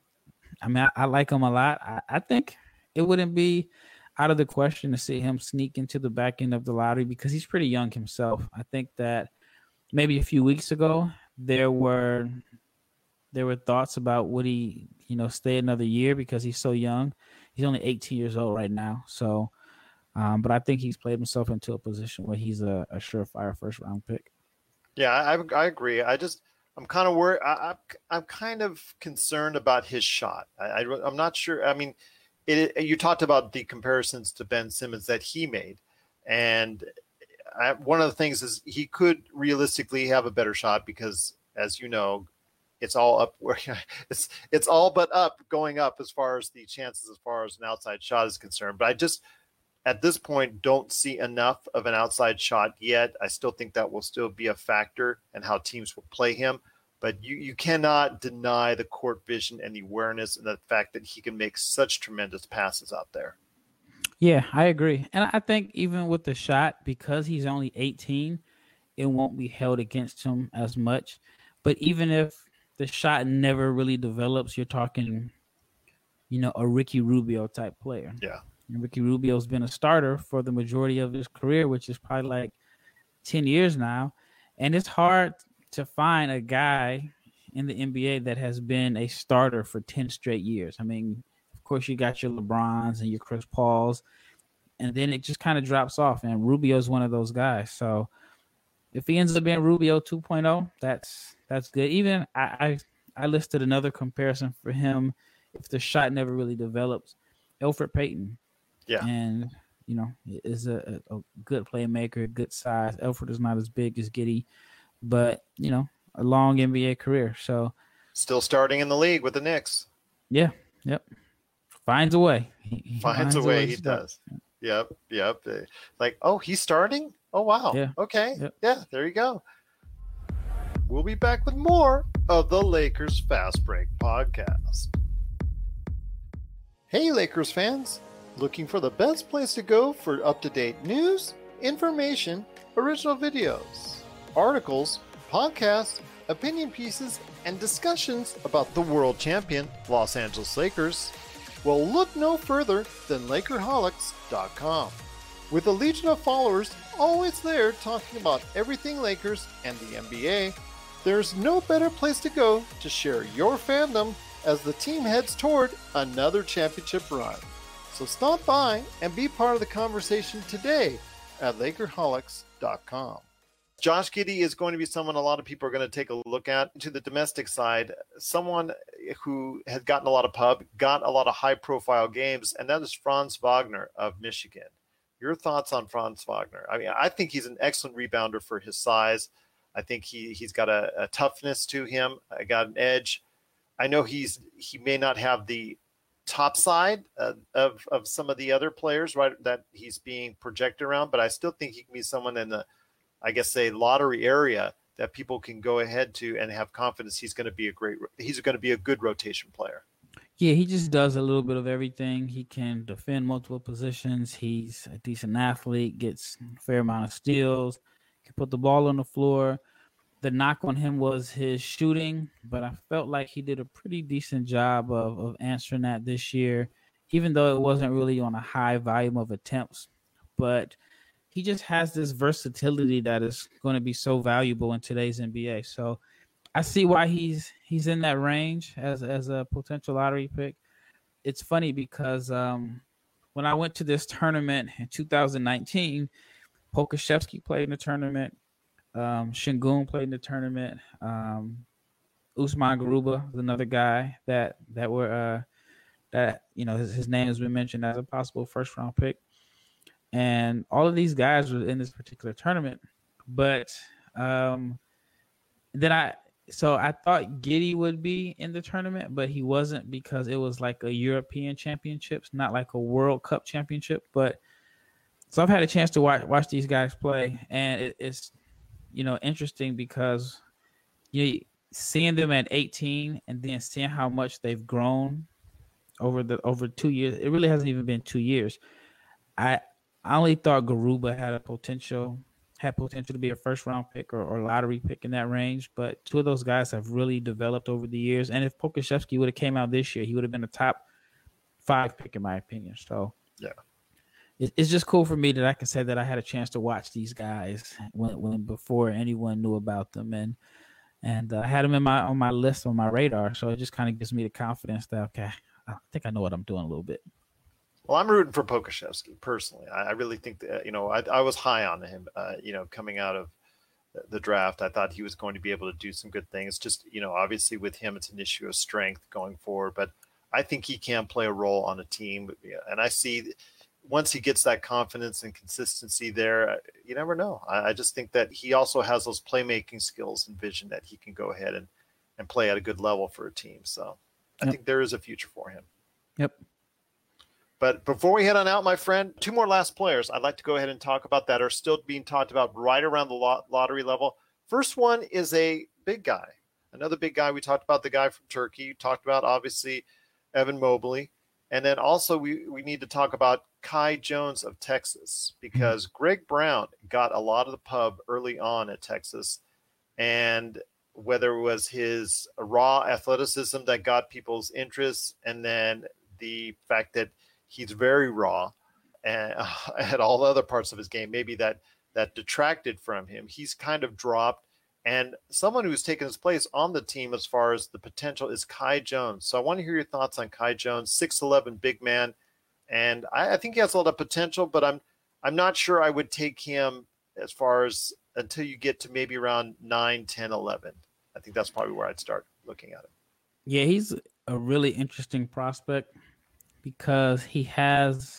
I like him a lot. I think it wouldn't be out of the question to see him sneak into the back end of the lottery because he's pretty young himself. I think that maybe a few weeks ago there were thoughts about would he, stay another year because he's so young. He's only 18 years old right now. So, but I think he's played himself into a position where he's a surefire first round pick. Yeah, I agree. I'm kind of worried. I'm kind of concerned about his shot. I'm not sure. You talked about the comparisons to Ben Simmons that he made. And one of the things is he could realistically have a better shot because, as you know, it's all up where it's all but up going up as far as the chances as far as an outside shot is concerned. But I just at this point don't see enough of an outside shot yet. I still think that will still be a factor in how teams will play him. But you cannot deny the court vision and the awareness and the fact that he can make such tremendous passes out there. Yeah, I agree. And I think even with the shot, because he's only 18, it won't be held against him as much. But even if the shot never really develops, you're talking, a Ricky Rubio type player. Yeah. And Ricky Rubio's been a starter for the majority of his career, which is probably like 10 years now. And it's hard to find a guy in the NBA that has been a starter for 10 straight years. Of course, you got your LeBrons and your Chris Pauls, and then it just kind of drops off. And Rubio's one of those guys. So if he ends up being Rubio 2.0, that's good. Even I listed another comparison for him if the shot never really develops. Elfrid Payton. Yeah. And, is a good playmaker, good size. Elfrid is not as big as Giddey, but, a long NBA career. So still starting in the league with the Knicks. Yeah. Yep. Finds a way. He finds a way. He does. Yep. Like, oh, he's starting? Oh, wow. Yeah. Okay. Yep. Yeah, there you go. We'll be back with more of the Lakers Fast Break podcast. Hey, Lakers fans. Looking for the best place to go for up-to-date news, information, original videos, articles, podcasts, opinion pieces, and discussions about the world champion Los Angeles Lakers? Well, look no further than Lakerholics.com. With a legion of followers always there talking about everything Lakers and the NBA, there's no better place to go to share your fandom as the team heads toward another championship run. So stop by and be part of the conversation today at Lakerholics.com. Josh Giddey is going to be someone a lot of people are going to take a look at. To the domestic side, someone who has gotten a lot of pub, got a lot of high-profile games, and that is Franz Wagner of Michigan. Your thoughts on Franz Wagner? I think he's an excellent rebounder for his size. I think he's got a toughness to him. Got an edge. I know he may not have the top side of some of the other players, right, that he's being projected around, but I still think he can be someone in the, I guess, say lottery area that people can go ahead to and have confidence he's going to be a good rotation player. Yeah, he just does a little bit of everything. He can defend multiple positions. He's a decent athlete, gets a fair amount of steals, can put the ball on the floor. The knock on him was his shooting, but I felt like he did a pretty decent job of answering that this year, even though it wasn't really on a high volume of attempts. But he just has this versatility that is going to be so valuable in today's NBA. So I see why he's in that range as a potential lottery pick. It's funny because when I went to this tournament in 2019, Pokashevsky played in the tournament. Şengün played in the tournament. Usman Garuba is another guy that his name has been mentioned as a possible first round pick, and all of these guys were in this particular tournament. But then I thought Giddey would be in the tournament, but he wasn't because it was like a European Championships, not like a World Cup championship. But so I've had a chance to watch these guys play, and it's interesting because seeing them at 18 and then seeing how much they've grown over 2 years. It really hasn't even been 2 years. I only thought Garuba had potential to be a first round pick or lottery pick in that range, but two of those guys have really developed over the years. And if Pokashevsky would have came out this year, he would have been a top 5 pick in my opinion. So yeah, it's just cool for me that I can say that I had a chance to watch these guys when before anyone knew about them, and I had them on my list, on my radar. So it just kind of gives me the confidence that okay, I think I know what I'm doing a little bit. Well, I'm rooting for Pokashevsky personally. I really think that I was high on him. Coming out of the draft, I thought he was going to be able to do some good things. Just obviously with him, it's an issue of strength going forward, but I think he can play a role on a team. And I see once he gets that confidence and consistency there, you never know. I just think that he also has those playmaking skills and vision that he can go ahead and play at a good level for a team. So I think there is a future for him. Yep. But before we head on out, my friend, 2 more last players I'd like to go ahead and talk about that are still being talked about right around the lottery level. First one is a big guy. Another big guy. We talked about the guy from Turkey. We talked about, obviously, Evan Mobley. And then also we need to talk about Kai Jones of Texas, because Greg Brown got a lot of the pub early on at Texas. And whether it was his raw athleticism that got people's interest, and then the fact that he's very raw and at all the other parts of his game, maybe that detracted from him. He's kind of dropped. And someone who's taken his place on the team as far as the potential is Kai Jones. So I want to hear your thoughts on Kai Jones, 6'11" big man. And I think he has a lot of potential, but I'm not sure I would take him as far as until you get to maybe around 9, 10, 11. I think that's probably where I'd start looking at him. Yeah, he's a really interesting prospect because he has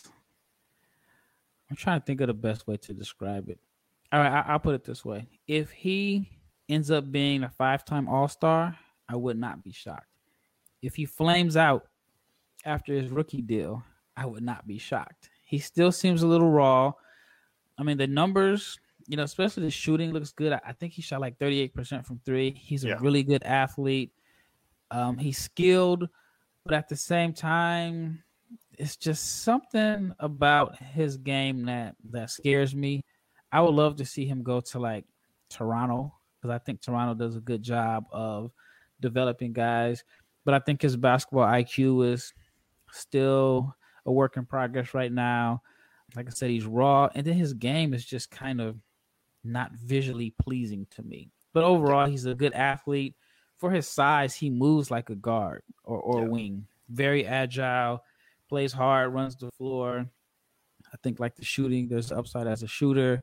– I'm trying to think of the best way to describe it. All right, I'll put it this way. If he ends up being a 5-time All-Star, I would not be shocked. If he flames out after his rookie deal, I would not be shocked. He still seems a little raw. I mean, the numbers, especially the shooting looks good. I think he shot like 38% from 3. He's a really good athlete. He's skilled, but at the same time, it's just something about his game that scares me. I would love to see him go to like Toronto, because I think Toronto does a good job of developing guys. But I think his basketball IQ is still a work in progress right now. Like I said, he's raw. And then his game is just kind of not visually pleasing to me. But overall, he's a good athlete. For his size, he moves like a guard or a wing. Very agile, plays hard, runs the floor. I think like the shooting, there's upside as a shooter.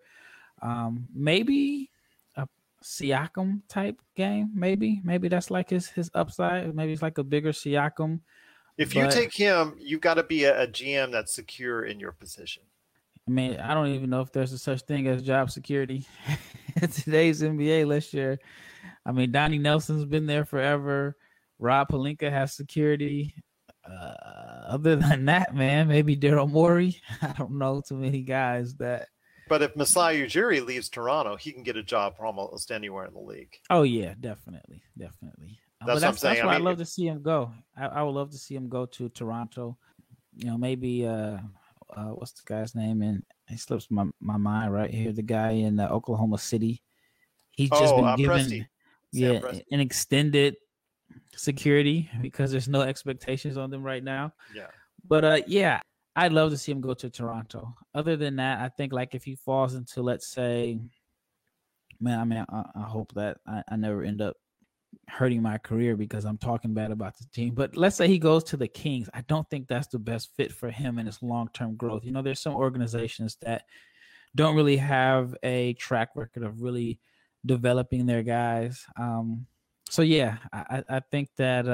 Maybe a Siakam type game. Maybe that's like his upside. Maybe it's like a bigger Siakam. If you take him, you've got to be a GM that's secure in your position. I mean, I don't even know if there's a such thing as job security in today's NBA. Last year, I mean, Donnie Nelson's been there forever. Rob Pelinka has security. Other than that, man, maybe Daryl Morey. I don't know too many guys that. But if Masai Ujiri leaves Toronto, he can get a job from almost anywhere in the league. Oh yeah, definitely. That's what I'm saying. That's where I'd love to see him go. I would love to see him go to Toronto. Maybe what's the guy's name? And it slips my mind right here. The guy in Oklahoma City. He's just been given an extended security because there's no expectations on them right now. Yeah. But I'd love to see him go to Toronto. Other than that, I think like if he falls into, let's say, I hope that I never end up hurting my career because I'm talking bad about the team. But let's say he goes to the Kings. I don't think that's the best fit for him and his long-term growth. There's some organizations that don't really have a track record of really developing their guys. So yeah, I think that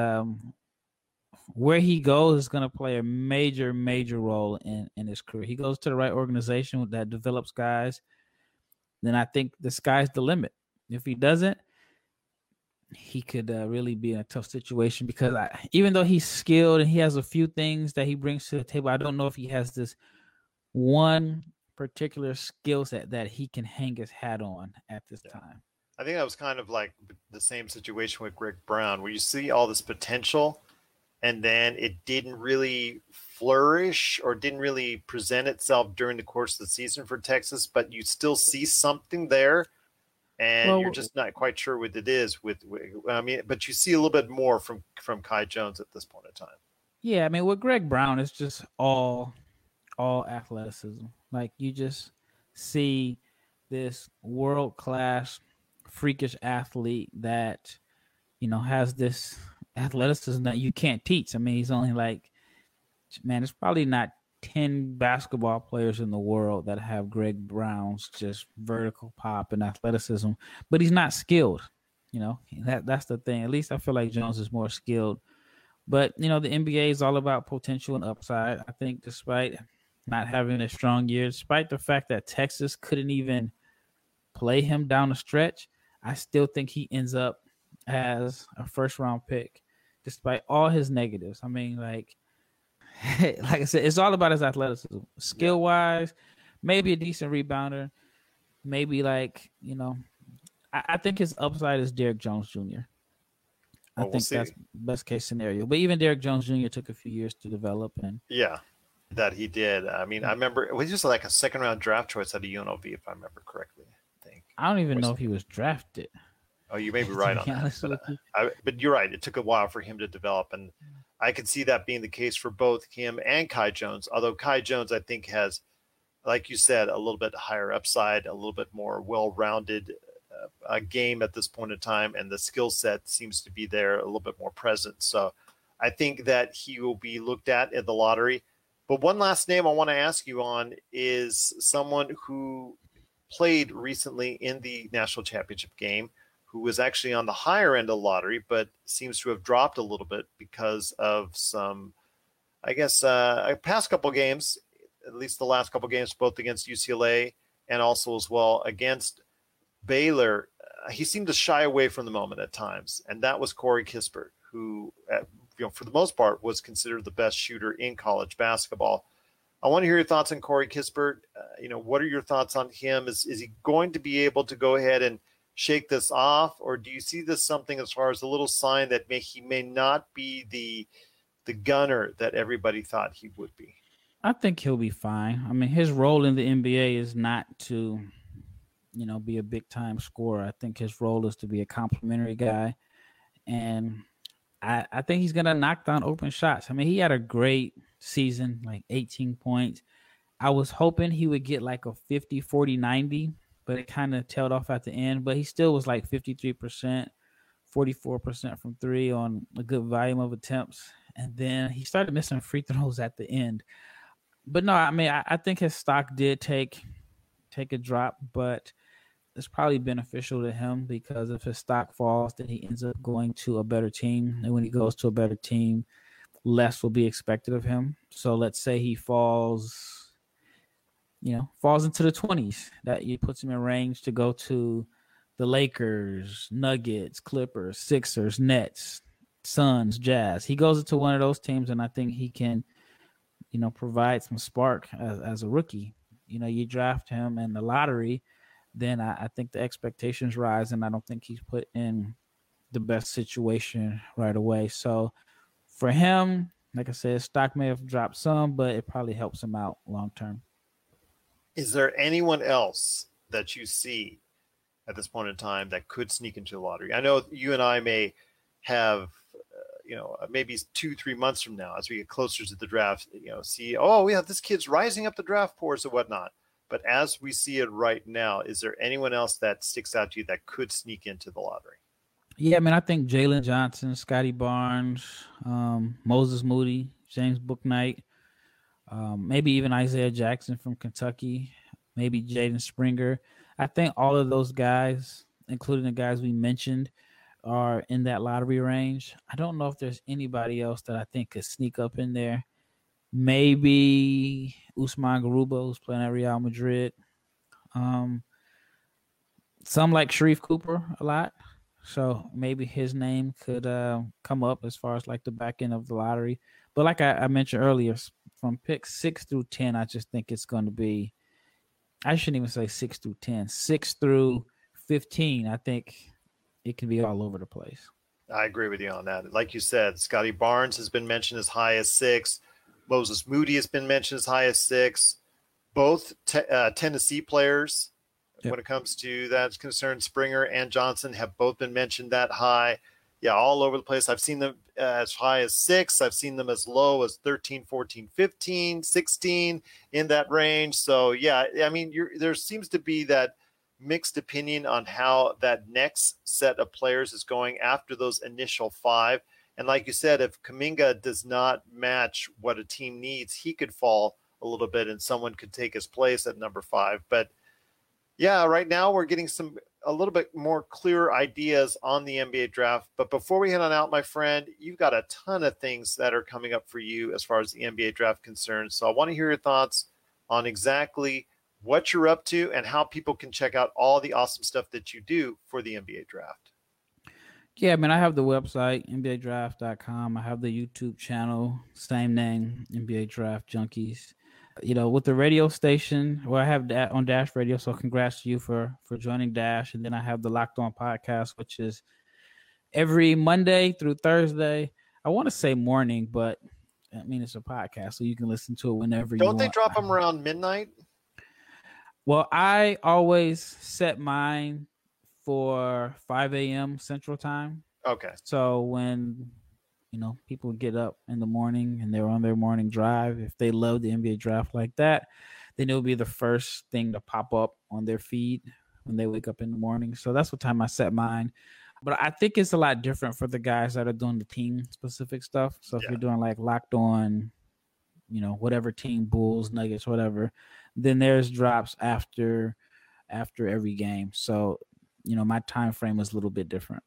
where he goes is going to play a major, major role in his career. He goes to the right organization that develops guys, then I think the sky's the limit. If he doesn't, he could really be in a tough situation because even though he's skilled and he has a few things that he brings to the table, I don't know if he has this one particular skill set that he can hang his hat on at this time. I think that was kind of like the same situation with Greg Brown, where you see all this potential and then it didn't really flourish or didn't really present itself during the course of the season for Texas, but you still see something there and you're just not quite sure what it is but you see a little bit more from Kai Jones at this point in time. Yeah. I mean, with Greg Brown, it's just all athleticism. Like you just see this world-class freakish athlete that, has this athleticism that you can't teach. I mean, he's only there's probably not 10 basketball players in the world that have Greg Brown's just vertical pop and athleticism, but he's not skilled. That's the thing. At least I feel like Jones is more skilled. But, the NBA is all about potential and upside. I think despite not having a strong year, despite the fact that Texas couldn't even play him down the stretch, I still think he ends up as a first-round pick, despite all his negatives. I mean, like I said, it's all about his athleticism. Skill-wise, maybe a decent rebounder, maybe I think his upside is Derrick Jones Jr. I think that's best case scenario. But even Derrick Jones Jr. took a few years to develop. That he did. I mean, I remember it was just like a second-round draft choice at a UNLV, if I remember correctly. I don't even know if he was drafted. Oh, you may be right on that. But you're right. It took a while for him to develop, and I could see that being the case for both him and Kai Jones. Although Kai Jones, I think, has, like you said, a little bit higher upside, a little bit more well-rounded game at this point in time, and the skill set seems to be there, a little bit more present. So I think that he will be looked at in the lottery. But one last name I want to ask you on is someone who played recently in the national championship game, who was actually on the higher end of the lottery, but seems to have dropped a little bit because of some, I guess, past couple games, at least the last couple games, both against UCLA and also as well against Baylor. He seemed to shy away from the moment at times, and that was Corey Kispert, who, for the most part, was considered the best shooter in college basketball. I want to hear your thoughts on Corey Kispert. What are your thoughts on him? Is he going to be able to go ahead and shake this off, or do you see this something as far as a little sign that he may not be the gunner that everybody thought he would be? I think he'll be fine. I mean, his role in the NBA is not to, be a big time scorer. I think his role is to be a complimentary guy, and I think he's gonna knock down open shots. I mean, he had a great season, like 18 points. I was hoping he would get like a 50, 40, 90, but it kind of tailed off at the end. But he still was like 53%, 44% from three on a good volume of attempts. And then he started missing free throws at the end. But no, I mean, I think his stock did take a drop, but it's probably beneficial to him because if his stock falls, then he ends up going to a better team. And when he goes to a better team, less will be expected of him. So let's say he falls into the 20s. That puts him in range to go to the Lakers, Nuggets, Clippers, Sixers, Nets, Suns, Jazz. He goes into one of those teams, and I think he can, provide some spark as a rookie. You draft him in the lottery, then I think the expectations rise, and I don't think he's put in the best situation right away. So for him, like I said, stock may have dropped some, but it probably helps him out long term. Is there anyone else that you see at this point in time that could sneak into the lottery? I know you and I may have, maybe 2-3 months from now, as we get closer to the draft, see, this kid's rising up the draft boards and whatnot. But as we see it right now, is there anyone else that sticks out to you that could sneak into the lottery? Yeah, I mean, I think Jalen Johnson, Scotty Barnes, Moses Moody, James Bouknight, maybe even Isaiah Jackson from Kentucky, maybe Jaden Springer. I think all of those guys, including the guys we mentioned, are in that lottery range. I don't know if there's anybody else that I think could sneak up in there. Maybe Usman Garuba, who's playing at Real Madrid. Some like Sharif Cooper a lot. So maybe his name could come up as far as like the back end of the lottery. But like I mentioned earlier, from pick 6 through 10, I just think it's going to be, I shouldn't even say 6 through 10, 6 through 15. I think it can be all over the place. I agree with you on that. Like you said, Scotty Barnes has been mentioned as high as 6. Moses Moody has been mentioned as high as 6. Both Tennessee players, when it comes to that concern, Springer and Johnson have both been mentioned that high. Yeah, all over the place. I've seen them as high as 6. I've seen them as low as 13, 14, 15, 16 in that range. So, yeah, I mean, there seems to be that mixed opinion on how that next set of players is going after those initial 5. And like you said, if Kuminga does not match what a team needs, he could fall a little bit and someone could take his place at number 5. But yeah, right now we're getting a little bit more clear ideas on the NBA draft. But before we head on out, my friend, you've got a ton of things that are coming up for you as far as the NBA draft concerns. So I want to hear your thoughts on exactly what you're up to and how people can check out all the awesome stuff that you do for the NBA draft. Yeah, I mean, I have the website, NBADraft.com. I have the YouTube channel, same name, NBA Draft Junkies. You know, with the radio station, well, I have that on Dash Radio, so congrats to you for joining Dash. And then I have the Locked On podcast, which is every Monday through Thursday. I want to say morning, but I mean, it's a podcast, so you can listen to it whenever you want. Don't they drop them around midnight? Well, I always set mine for 5 a.m. Central Time. Okay. So when people get up in the morning and they're on their morning drive, if they love the NBA draft like that, then it'll be the first thing to pop up on their feed when they wake up in the morning. So that's what time I set mine. But I think it's a lot different for the guys that are doing the team specific stuff. So if you're doing like Locked On, whatever team, Bulls, Nuggets, whatever, then there's drops after every game. So, my time frame is a little bit different.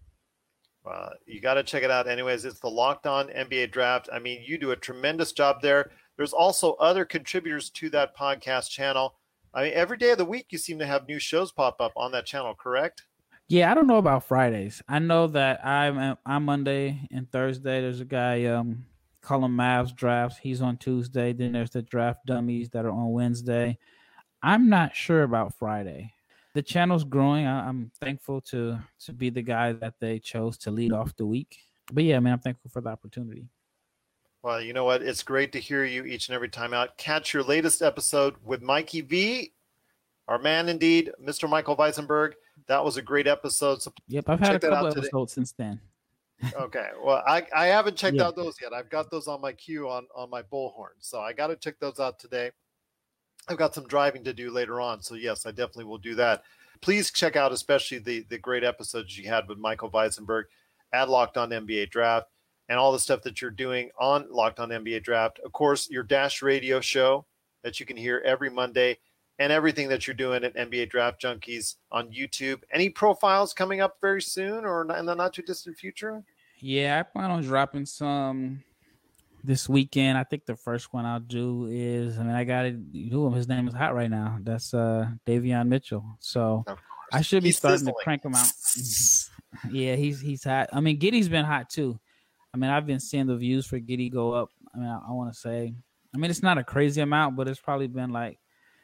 You got to check it out anyways. It's the Locked On NBA Draft. I mean, you do a tremendous job there. There's also other contributors to that podcast channel. I mean, every day of the week, you seem to have new shows pop up on that channel, correct? Yeah, I don't know about Fridays. I know that I'm Monday and Thursday. There's a guy, call him Mavs Drafts. He's on Tuesday. Then there's the Draft Dummies that are on Wednesday. I'm not sure about Friday. The channel's growing. I'm thankful to be the guy that they chose to lead off the week. But yeah, man, I'm thankful for the opportunity. Well, you know what? It's great to hear you each and every time out. Catch your latest episode with Mikey V, our man indeed, Mr. Michael Weisenberg. That was a great episode. So yep, I've had a couple episodes since then. Okay. Well, I haven't checked out those yet. I've got those on my queue on my bullhorn. So I got to check those out today. I've got some driving to do later on. So yes, I definitely will do that. Please check out especially the great episodes you had with Michael Weisenberg at Locked On NBA Draft and all the stuff that you're doing on Locked On NBA Draft. Of course, your Dash Radio show that you can hear every Monday and everything that you're doing at NBA Draft Junkies on YouTube. Any profiles coming up very soon or in the not too distant future? Yeah, I plan on dropping some this weekend. I think the first one I'll do is, I got to do him. His name is hot right now. That's Davion Mitchell. So I should be starting to crank him out. Yeah, he's hot. I mean, Giddey's been hot too. I mean, I've been seeing the views for Giddey go up. I mean, I want to say, it's not a crazy amount, but it's probably been like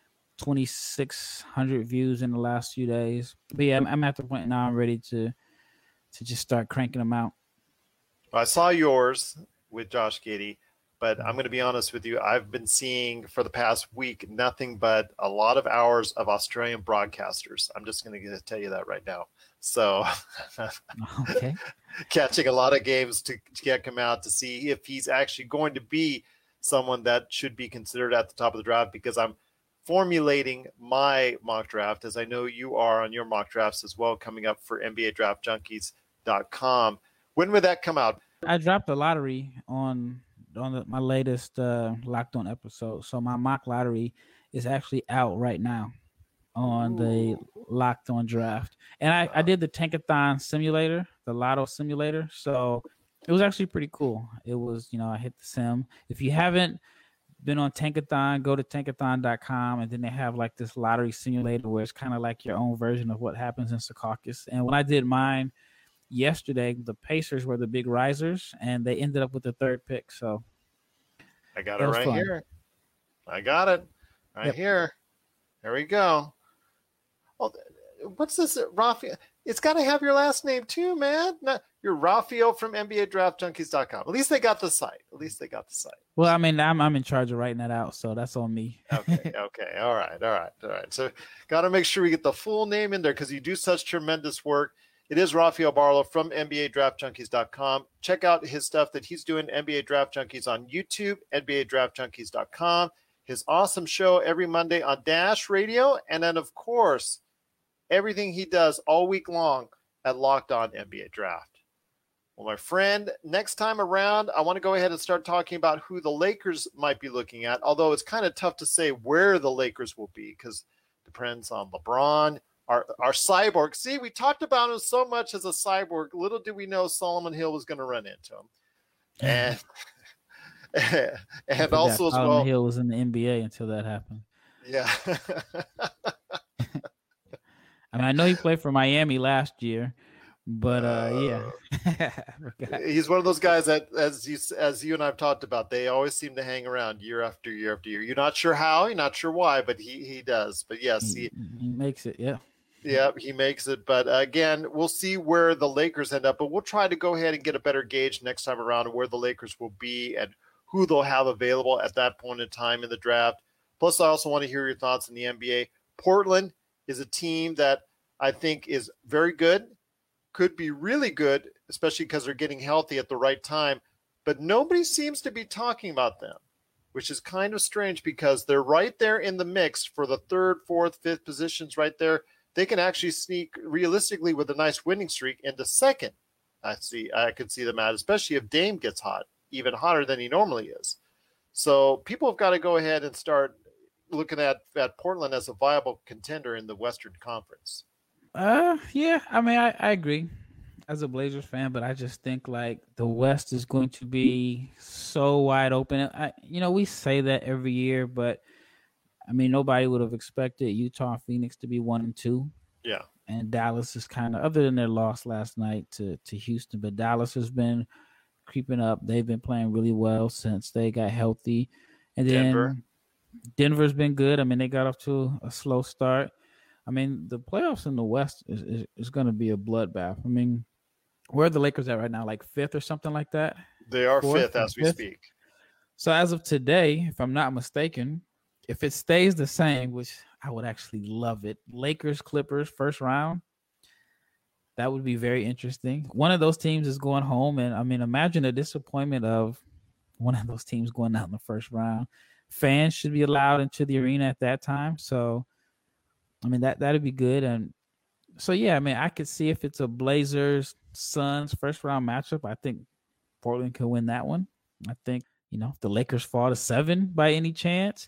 2,600 views in the last few days. But yeah, I'm at the point now I'm ready to just start cranking them out. Well, I saw yours with Josh Giddey, but I'm going to be honest with you. I've been seeing for the past week nothing but a lot of hours of Australian broadcasters. I'm just going to tell you that right now. So okay. Catching a lot of games to check him out to see if he's actually going to be someone that should be considered at the top of the draft, because I'm formulating my mock draft, as I know you are on your mock drafts as well, coming up for NBA Draft Junkies DraftJunkies.com. When would that come out? I dropped a lottery on my latest Locked On episode. So my mock lottery is actually out right now on the Locked On Draft. And I did the Tankathon simulator, the Lotto simulator. So it was actually pretty cool. It was, I hit the sim. If you haven't been on Tankathon, go to tankathon.com, and then they have like this lottery simulator where it's kind of like your own version of what happens in Secaucus. And when I did mine yesterday, the Pacers were the big risers, and they ended up with the third pick. So I got it right here. I got it right here. There we go. Oh, what's this, Rafael? It's got to have your last name too, man. You're Rafael from NBADraftJunkies.com. At least they got the site. Well, I mean, I'm in charge of writing that out, so that's on me. Okay. All right. So got to make sure we get the full name in there because you do such tremendous work. It is Rafael Barlow from NBADraftJunkies.com. Check out his stuff that he's doing, NBA Draft Junkies on YouTube, NBADraftJunkies.com. His awesome show every Monday on Dash Radio, and then, of course, everything he does all week long at Locked On NBA Draft. Well, my friend, next time around, I want to go ahead and start talking about who the Lakers might be looking at, although it's kind of tough to say where the Lakers will be because it depends on LeBron, our cyborg. See, we talked about him so much as a cyborg. Little did we know Solomon Hill was going to run into him. And also as well, Solomon Hill was in the NBA until that happened. Yeah. I mean, I know he played for Miami last year, but yeah. He's one of those guys that, as you and I've talked about, they always seem to hang around year after year after year. You're not sure how, you're not sure why, but he does. But yes, he makes it. Yeah. Yeah, he makes it. But again, we'll see where the Lakers end up. But we'll try to go ahead and get a better gauge next time around where the Lakers will be and who they'll have available at that point in time in the draft. Plus, I also want to hear your thoughts in the NBA. Portland is a team that I think is very good, could be really good, especially because they're getting healthy at the right time. But nobody seems to be talking about them, which is kind of strange because they're right there in the mix for the third, fourth, fifth positions right there. They can actually sneak realistically with a nice winning streak into second. I could see them at, especially if Dame gets hot, even hotter than he normally is. So people have got to go ahead and start looking at Portland as a viable contender in the Western Conference. Yeah, I mean, I agree as a Blazers fan, but I just think like the West is going to be so wide open. We say that every year, but I mean, nobody would have expected Utah, Phoenix to be 1-2. Yeah. And Dallas is kind of, other than their loss last night to Houston, but Dallas has been creeping up. They've been playing really well since they got healthy. And then Denver's been good. I mean, they got off to a slow start. I mean, the playoffs in the West is going to be a bloodbath. I mean, where are the Lakers at right now? Like fifth or something like that? They are fifth as we speak. So as of today, if I'm not mistaken, if it stays the same, which I would actually love it, Lakers, Clippers, first round, that would be very interesting. One of those teams is going home, and I mean, imagine the disappointment of one of those teams going out in the first round. Fans should be allowed into the arena at that time, so I mean that'd be good. And so yeah, I mean, I could see if it's a Blazers Suns first round matchup, I think Portland could win that one. I think if the Lakers fall to 7 by any chance,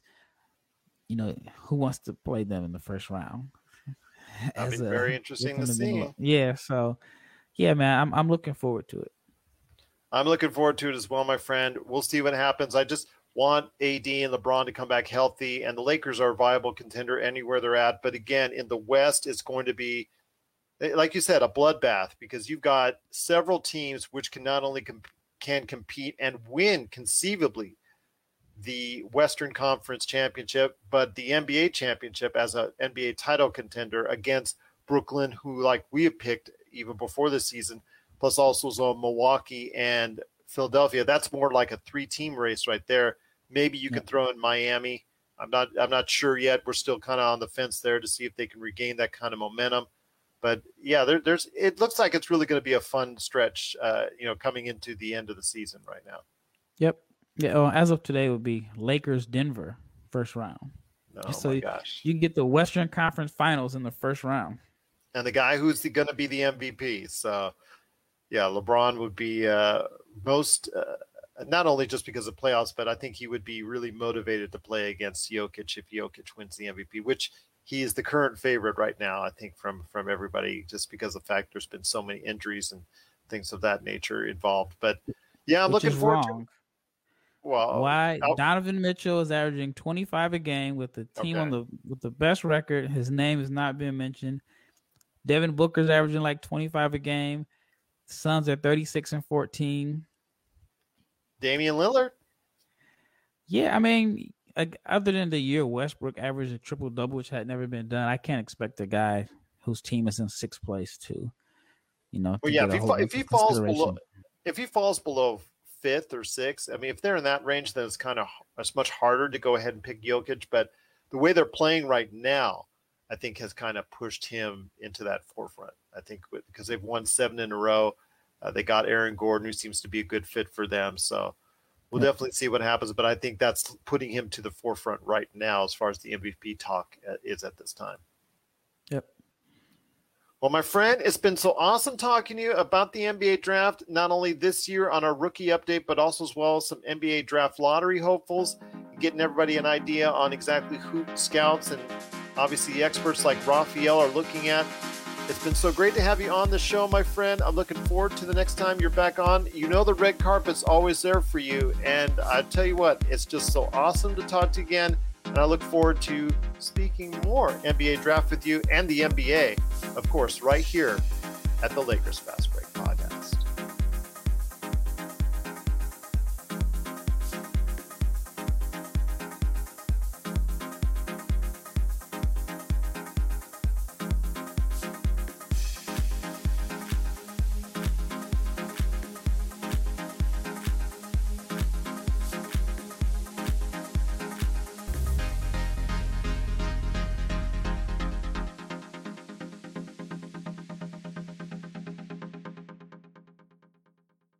who wants to play them in the first round? That'd be very interesting to see. Yeah, so yeah, man, I'm looking forward to it. I'm looking forward to it as well, my friend. We'll see what happens. I just want AD and LeBron to come back healthy, and the Lakers are a viable contender anywhere they're at. But again, in the West, it's going to be, like you said, a bloodbath because you've got several teams which can not only can compete and win conceivably the Western Conference Championship, but the NBA Championship as an NBA title contender against Brooklyn, who like we have picked even before the season, plus also Milwaukee and Philadelphia. That's more like a 3-team race right there. Maybe you can throw in Miami. I'm not sure yet. We're still kind of on the fence there to see if they can regain that kind of momentum. But yeah, there's it looks like it's really going to be a fun stretch, coming into the end of the season right now. Yep. Yeah, as of today, it would be Lakers, Denver, first round. Oh, so my gosh. You can get the Western Conference Finals in the first round. And the guy who's going to be the MVP. So Yeah, LeBron would be most, not only just because of playoffs, but I think he would be really motivated to play against Jokic if Jokic wins the MVP, which he is the current favorite right now, I think, from everybody, just because of the fact there's been so many injuries and things of that nature involved. But yeah, I'm looking forward to. Well, why Donovan Mitchell is averaging 25 a game with the team with the best record. His name has not been mentioned. Devin Booker's averaging like 25 a game. Suns are 36-14. Damian Lillard. Yeah, I mean, other than the year Westbrook averaged a triple-double, which had never been done, I can't expect a guy whose team is in sixth place to, Well, yeah, if he falls below fifth or sixth, I mean, if they're in that range, then it's much harder to go ahead and pick Jokic. But the way they're playing right now, I think has kind of pushed him into that forefront. I think because they've won 7 in a row. They got Aaron Gordon, who seems to be a good fit for them. So we'll definitely see what happens. But I think that's putting him to the forefront right now as far as the MVP talk is at this time. Yep. Well, my friend, it's been so awesome talking to you about the NBA draft, not only this year on our rookie update, but also as well as some NBA draft lottery hopefuls, getting everybody an idea on exactly who scouts and obviously the experts like Raphael are looking at. It's been so great to have you on the show, my friend. I'm looking forward to the next time you're back on. You know the red carpet's always there for you. And I tell you what, it's just so awesome to talk to you again. And I look forward to speaking more NBA draft with you and the NBA, of course, right here at the Lakers Fast Break Podcast.